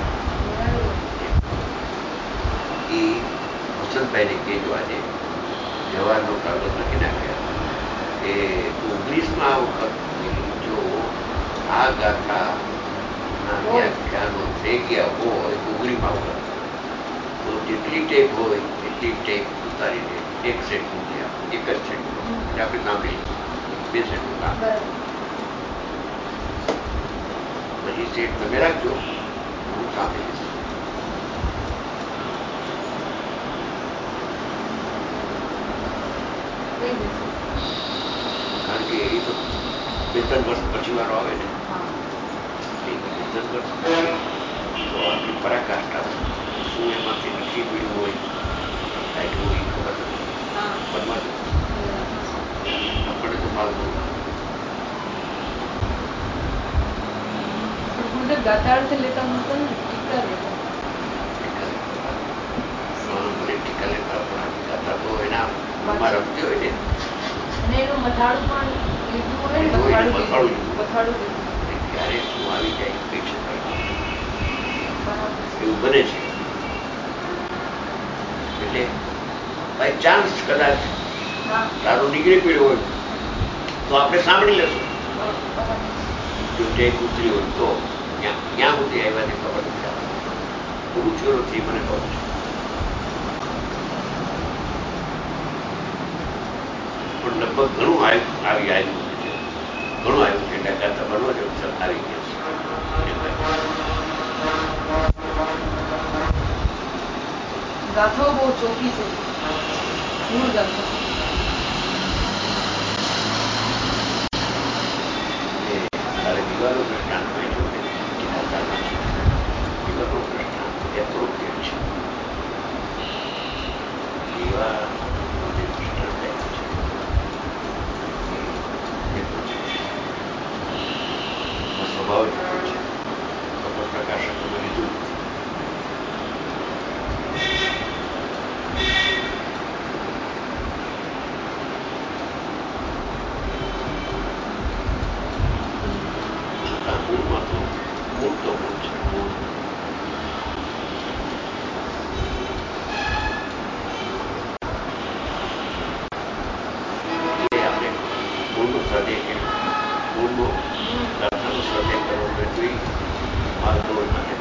એ વસંતભાઈને કહેજો આજે જવાહરનો કાગળ લખી નાખ્યા કે ઓગણીસમાં વખત જો આ ગાથાના વ્યાખ્યાનો થઈ ગયા હોય ઓગણીમાં વખત, તો જેટલી ટેપ હોય એટલી ટેપ ઉતારીને એક સેટ મૂકી આપો, એક જ સેટ એટલે આપણે સાંભળી બે સેટનું કામ. પછી સેટ તમે રાખજો, હું સાંભળીશ. પંદર વર્ષ પછી વાળો આવે ને હા એ પંદર વર્ષ પછી તો આપણી પરાકાષ્ઠા શું એમાંથી નક્કી મળ્યું હોય કાઢ્યું હોય ખબર નથી હા બનવા દો આપણે તો માલવું ગુરુદેવ દાતાળ से लेता होता ना टीका लेता મને ટીકા લેતા પણ દાતા તો એના મનમાં રમતી હોય ને અને એનું મથાળું પણ લીધું હોય ને લીધું હોય ને, મથાળું મથાળું લીધું લીધું. મથાળું લીધું ક્યારે શું આવી જાય કહી શકાય બરાબર. એવું બને છે એટલે બાય ચાન્સ કદાચ હા દારૂ નીકળી પડ્યો હોય તો આપણે સાંભળી લેશું બરાબર. જો ટેક ઉતરી હોય તો ક્યાં ક્યાં સુધી આવ્યા ને ખબર નથી આપણને. બહુ ચોરોથી મને ખબર છે પણ લગભગ ઘણું આવ્યું આવી આવ્યું છે ઘણું આવ્યું છે એટલે કરતા બનવા જેવું છે આવી ગયું ગાથાઓ બહુ ચોખી છે મૂળ ગાથા છે તારે દીવાનો દ્રષ્ટાંત બેઠો ને એ દાતાનો છે દીવાનો દ્રષ્ટાંત એપ્રોપ્રિએટ છે દીવા જે દ્રષ્ટાંત આપ્યું છે એ એટલું છે એનો સ્વભાવ જ એટલો છે સફળ પ્રકાશકોને લીધું છતાં મૂળમાં તો મૂળ તો મૂળ છે એ આપણે મૂળનું સ્વાધ્યાય કે મૂળનો દાતાનો સ્વાધ્યાય કરવાનો એટલી માર્ગદોડ માટે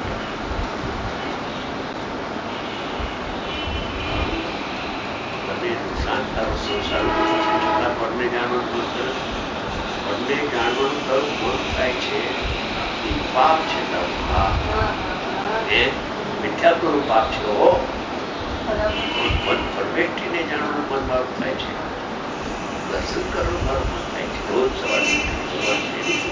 બંને શાંતારો સંસાર છતાં પરને જાણવાનું મન કરે પરને જાણવાનું તારું મન થાય છે એ પાપ છે તારું પાપ એ મિથ્યાત્વનું પાપ છે હો બરાબર પણ પરમેષ્ઠીને જાણવાનું મન મારું થાય છે દર્શન કરવાનું મારું મન થાય છે રોજ સવારે ભગવાન એનું શું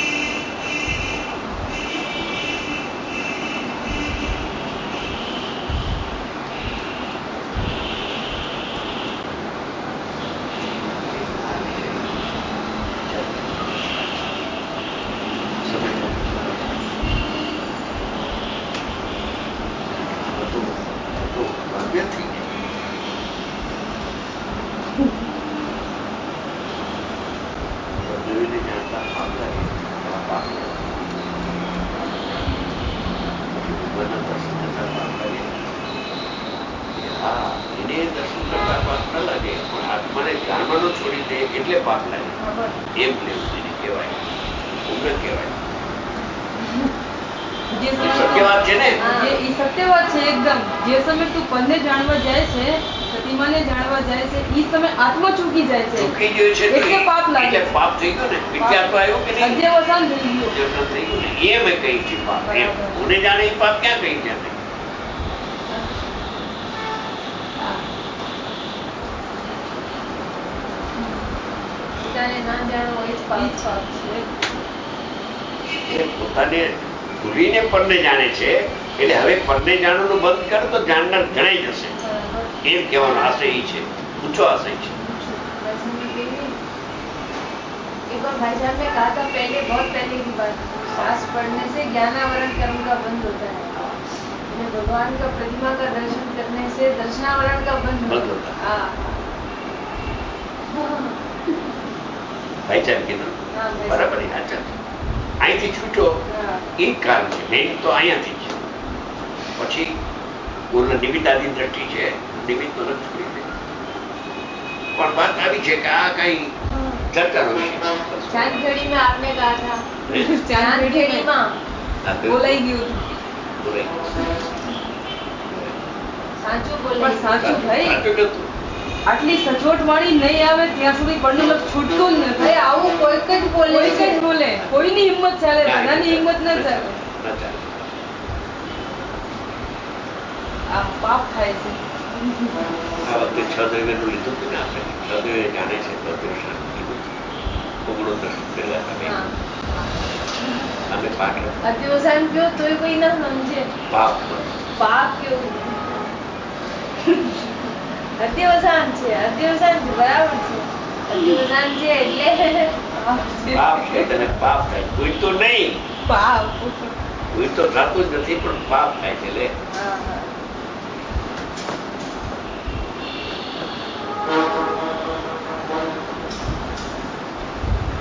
જાણવાનું છોડી દે એટલે પાપ લાગે એમ લેવું એને કહેવાય ઉગ્ર કહેવાય જે એ સમય સત્ય વાત છે ને જે ઈ સત્ય વાત છે એકદમ જે સમય તું પરને જાણવા જાય છે પ્રતિમાને જાણવા જાય છે ઈ સમય આત્મા ચૂકી જાય છે ચૂકી ગયો છે તો એટલે પાપ લાગે એટલે પાપ થઈ ગયો ને મિથ્યાત્વ આવ્યું કે નહીં અધ્યવસાન થઈ ગયું અધ્યવસાન થઈ ગયું ને એ મેં કહી છે પાપ એમ બરાબર. કોને જાણે એ પાપ ક્યાં કહી છે મેં હા. પોતાને ના જાણો એ જ પાપ છે એ પોતાને ભૂલીને પરને જાણે છે એટલે હવે પરને જાણવાનું બંધ કર તો જાણનાર જણાઈ જશે बराबर એમ કહેવાનો આશય ઈ છે ઊંચો આશય છે वैसे मैं कह रही हूँ, एक बार भाईजान ने कहा था पहले बहुत पहले की बात सांस पढ़ने से ज्ञानावरण कर्म का बंद होता है અને भगवान का प्रतिमा का दर्शन करने से दर्शनावरण का बंद बंद होता है। हाँ ભાઈચાર કીધું हाँ, वैसे- બરાબર એ હાચર છે. અહીંથી છૂટો हाँ, એ કારણ છે મેઇન તો અહીંયાથી જ પછી ઓલા નિમિત્તાની દ્રષ્ટિ છે નિમિત્ત તો નથી છોડી દે પણ વાત આવી છે કે આ કઈ ચર્ચાનો વિષય છે. चांदखेड़ी में आपने कहा था હે? चांदखेड़ी में આ તો બોલાઈ ગયું હતું બોલાઈ ગયું. સાચું બોલાઈ સાચું ભાઈ સાચું નહોતું. આટલી સચોટ વાળી નહીં આવે ત્યાં સુધી પરનું છૂટતું જ નથી આવું કોઈક જ બોલે કોઈક જ બોલે કોઈની હિંમત ચાલે ના, બધાની હિંમત ન ચાલે ના ચાલે. આ પાપ થાય છે આ વખતે છ દૈવ્યનું લીધું હતું ને આપણે છ દૈવ્ય જાણે છે તો તે શાંત કીધું ઓગણો મંત્ર શીખેલા તમે હા. અમે પાઠ અધ્યવસાન કયો તોય કોઈ ના સમજે. પાપ પાપ કેવું અધ્યવસાન છે અધ્યવસાન છે બરાબર છે અધ્યવસાન છે એટલે પાપ છે તને પાપ થાય કોઈ તો નહીં પાપ કોઈ તો થતું જ નથી પણ પાપ થાય છે લે હા હા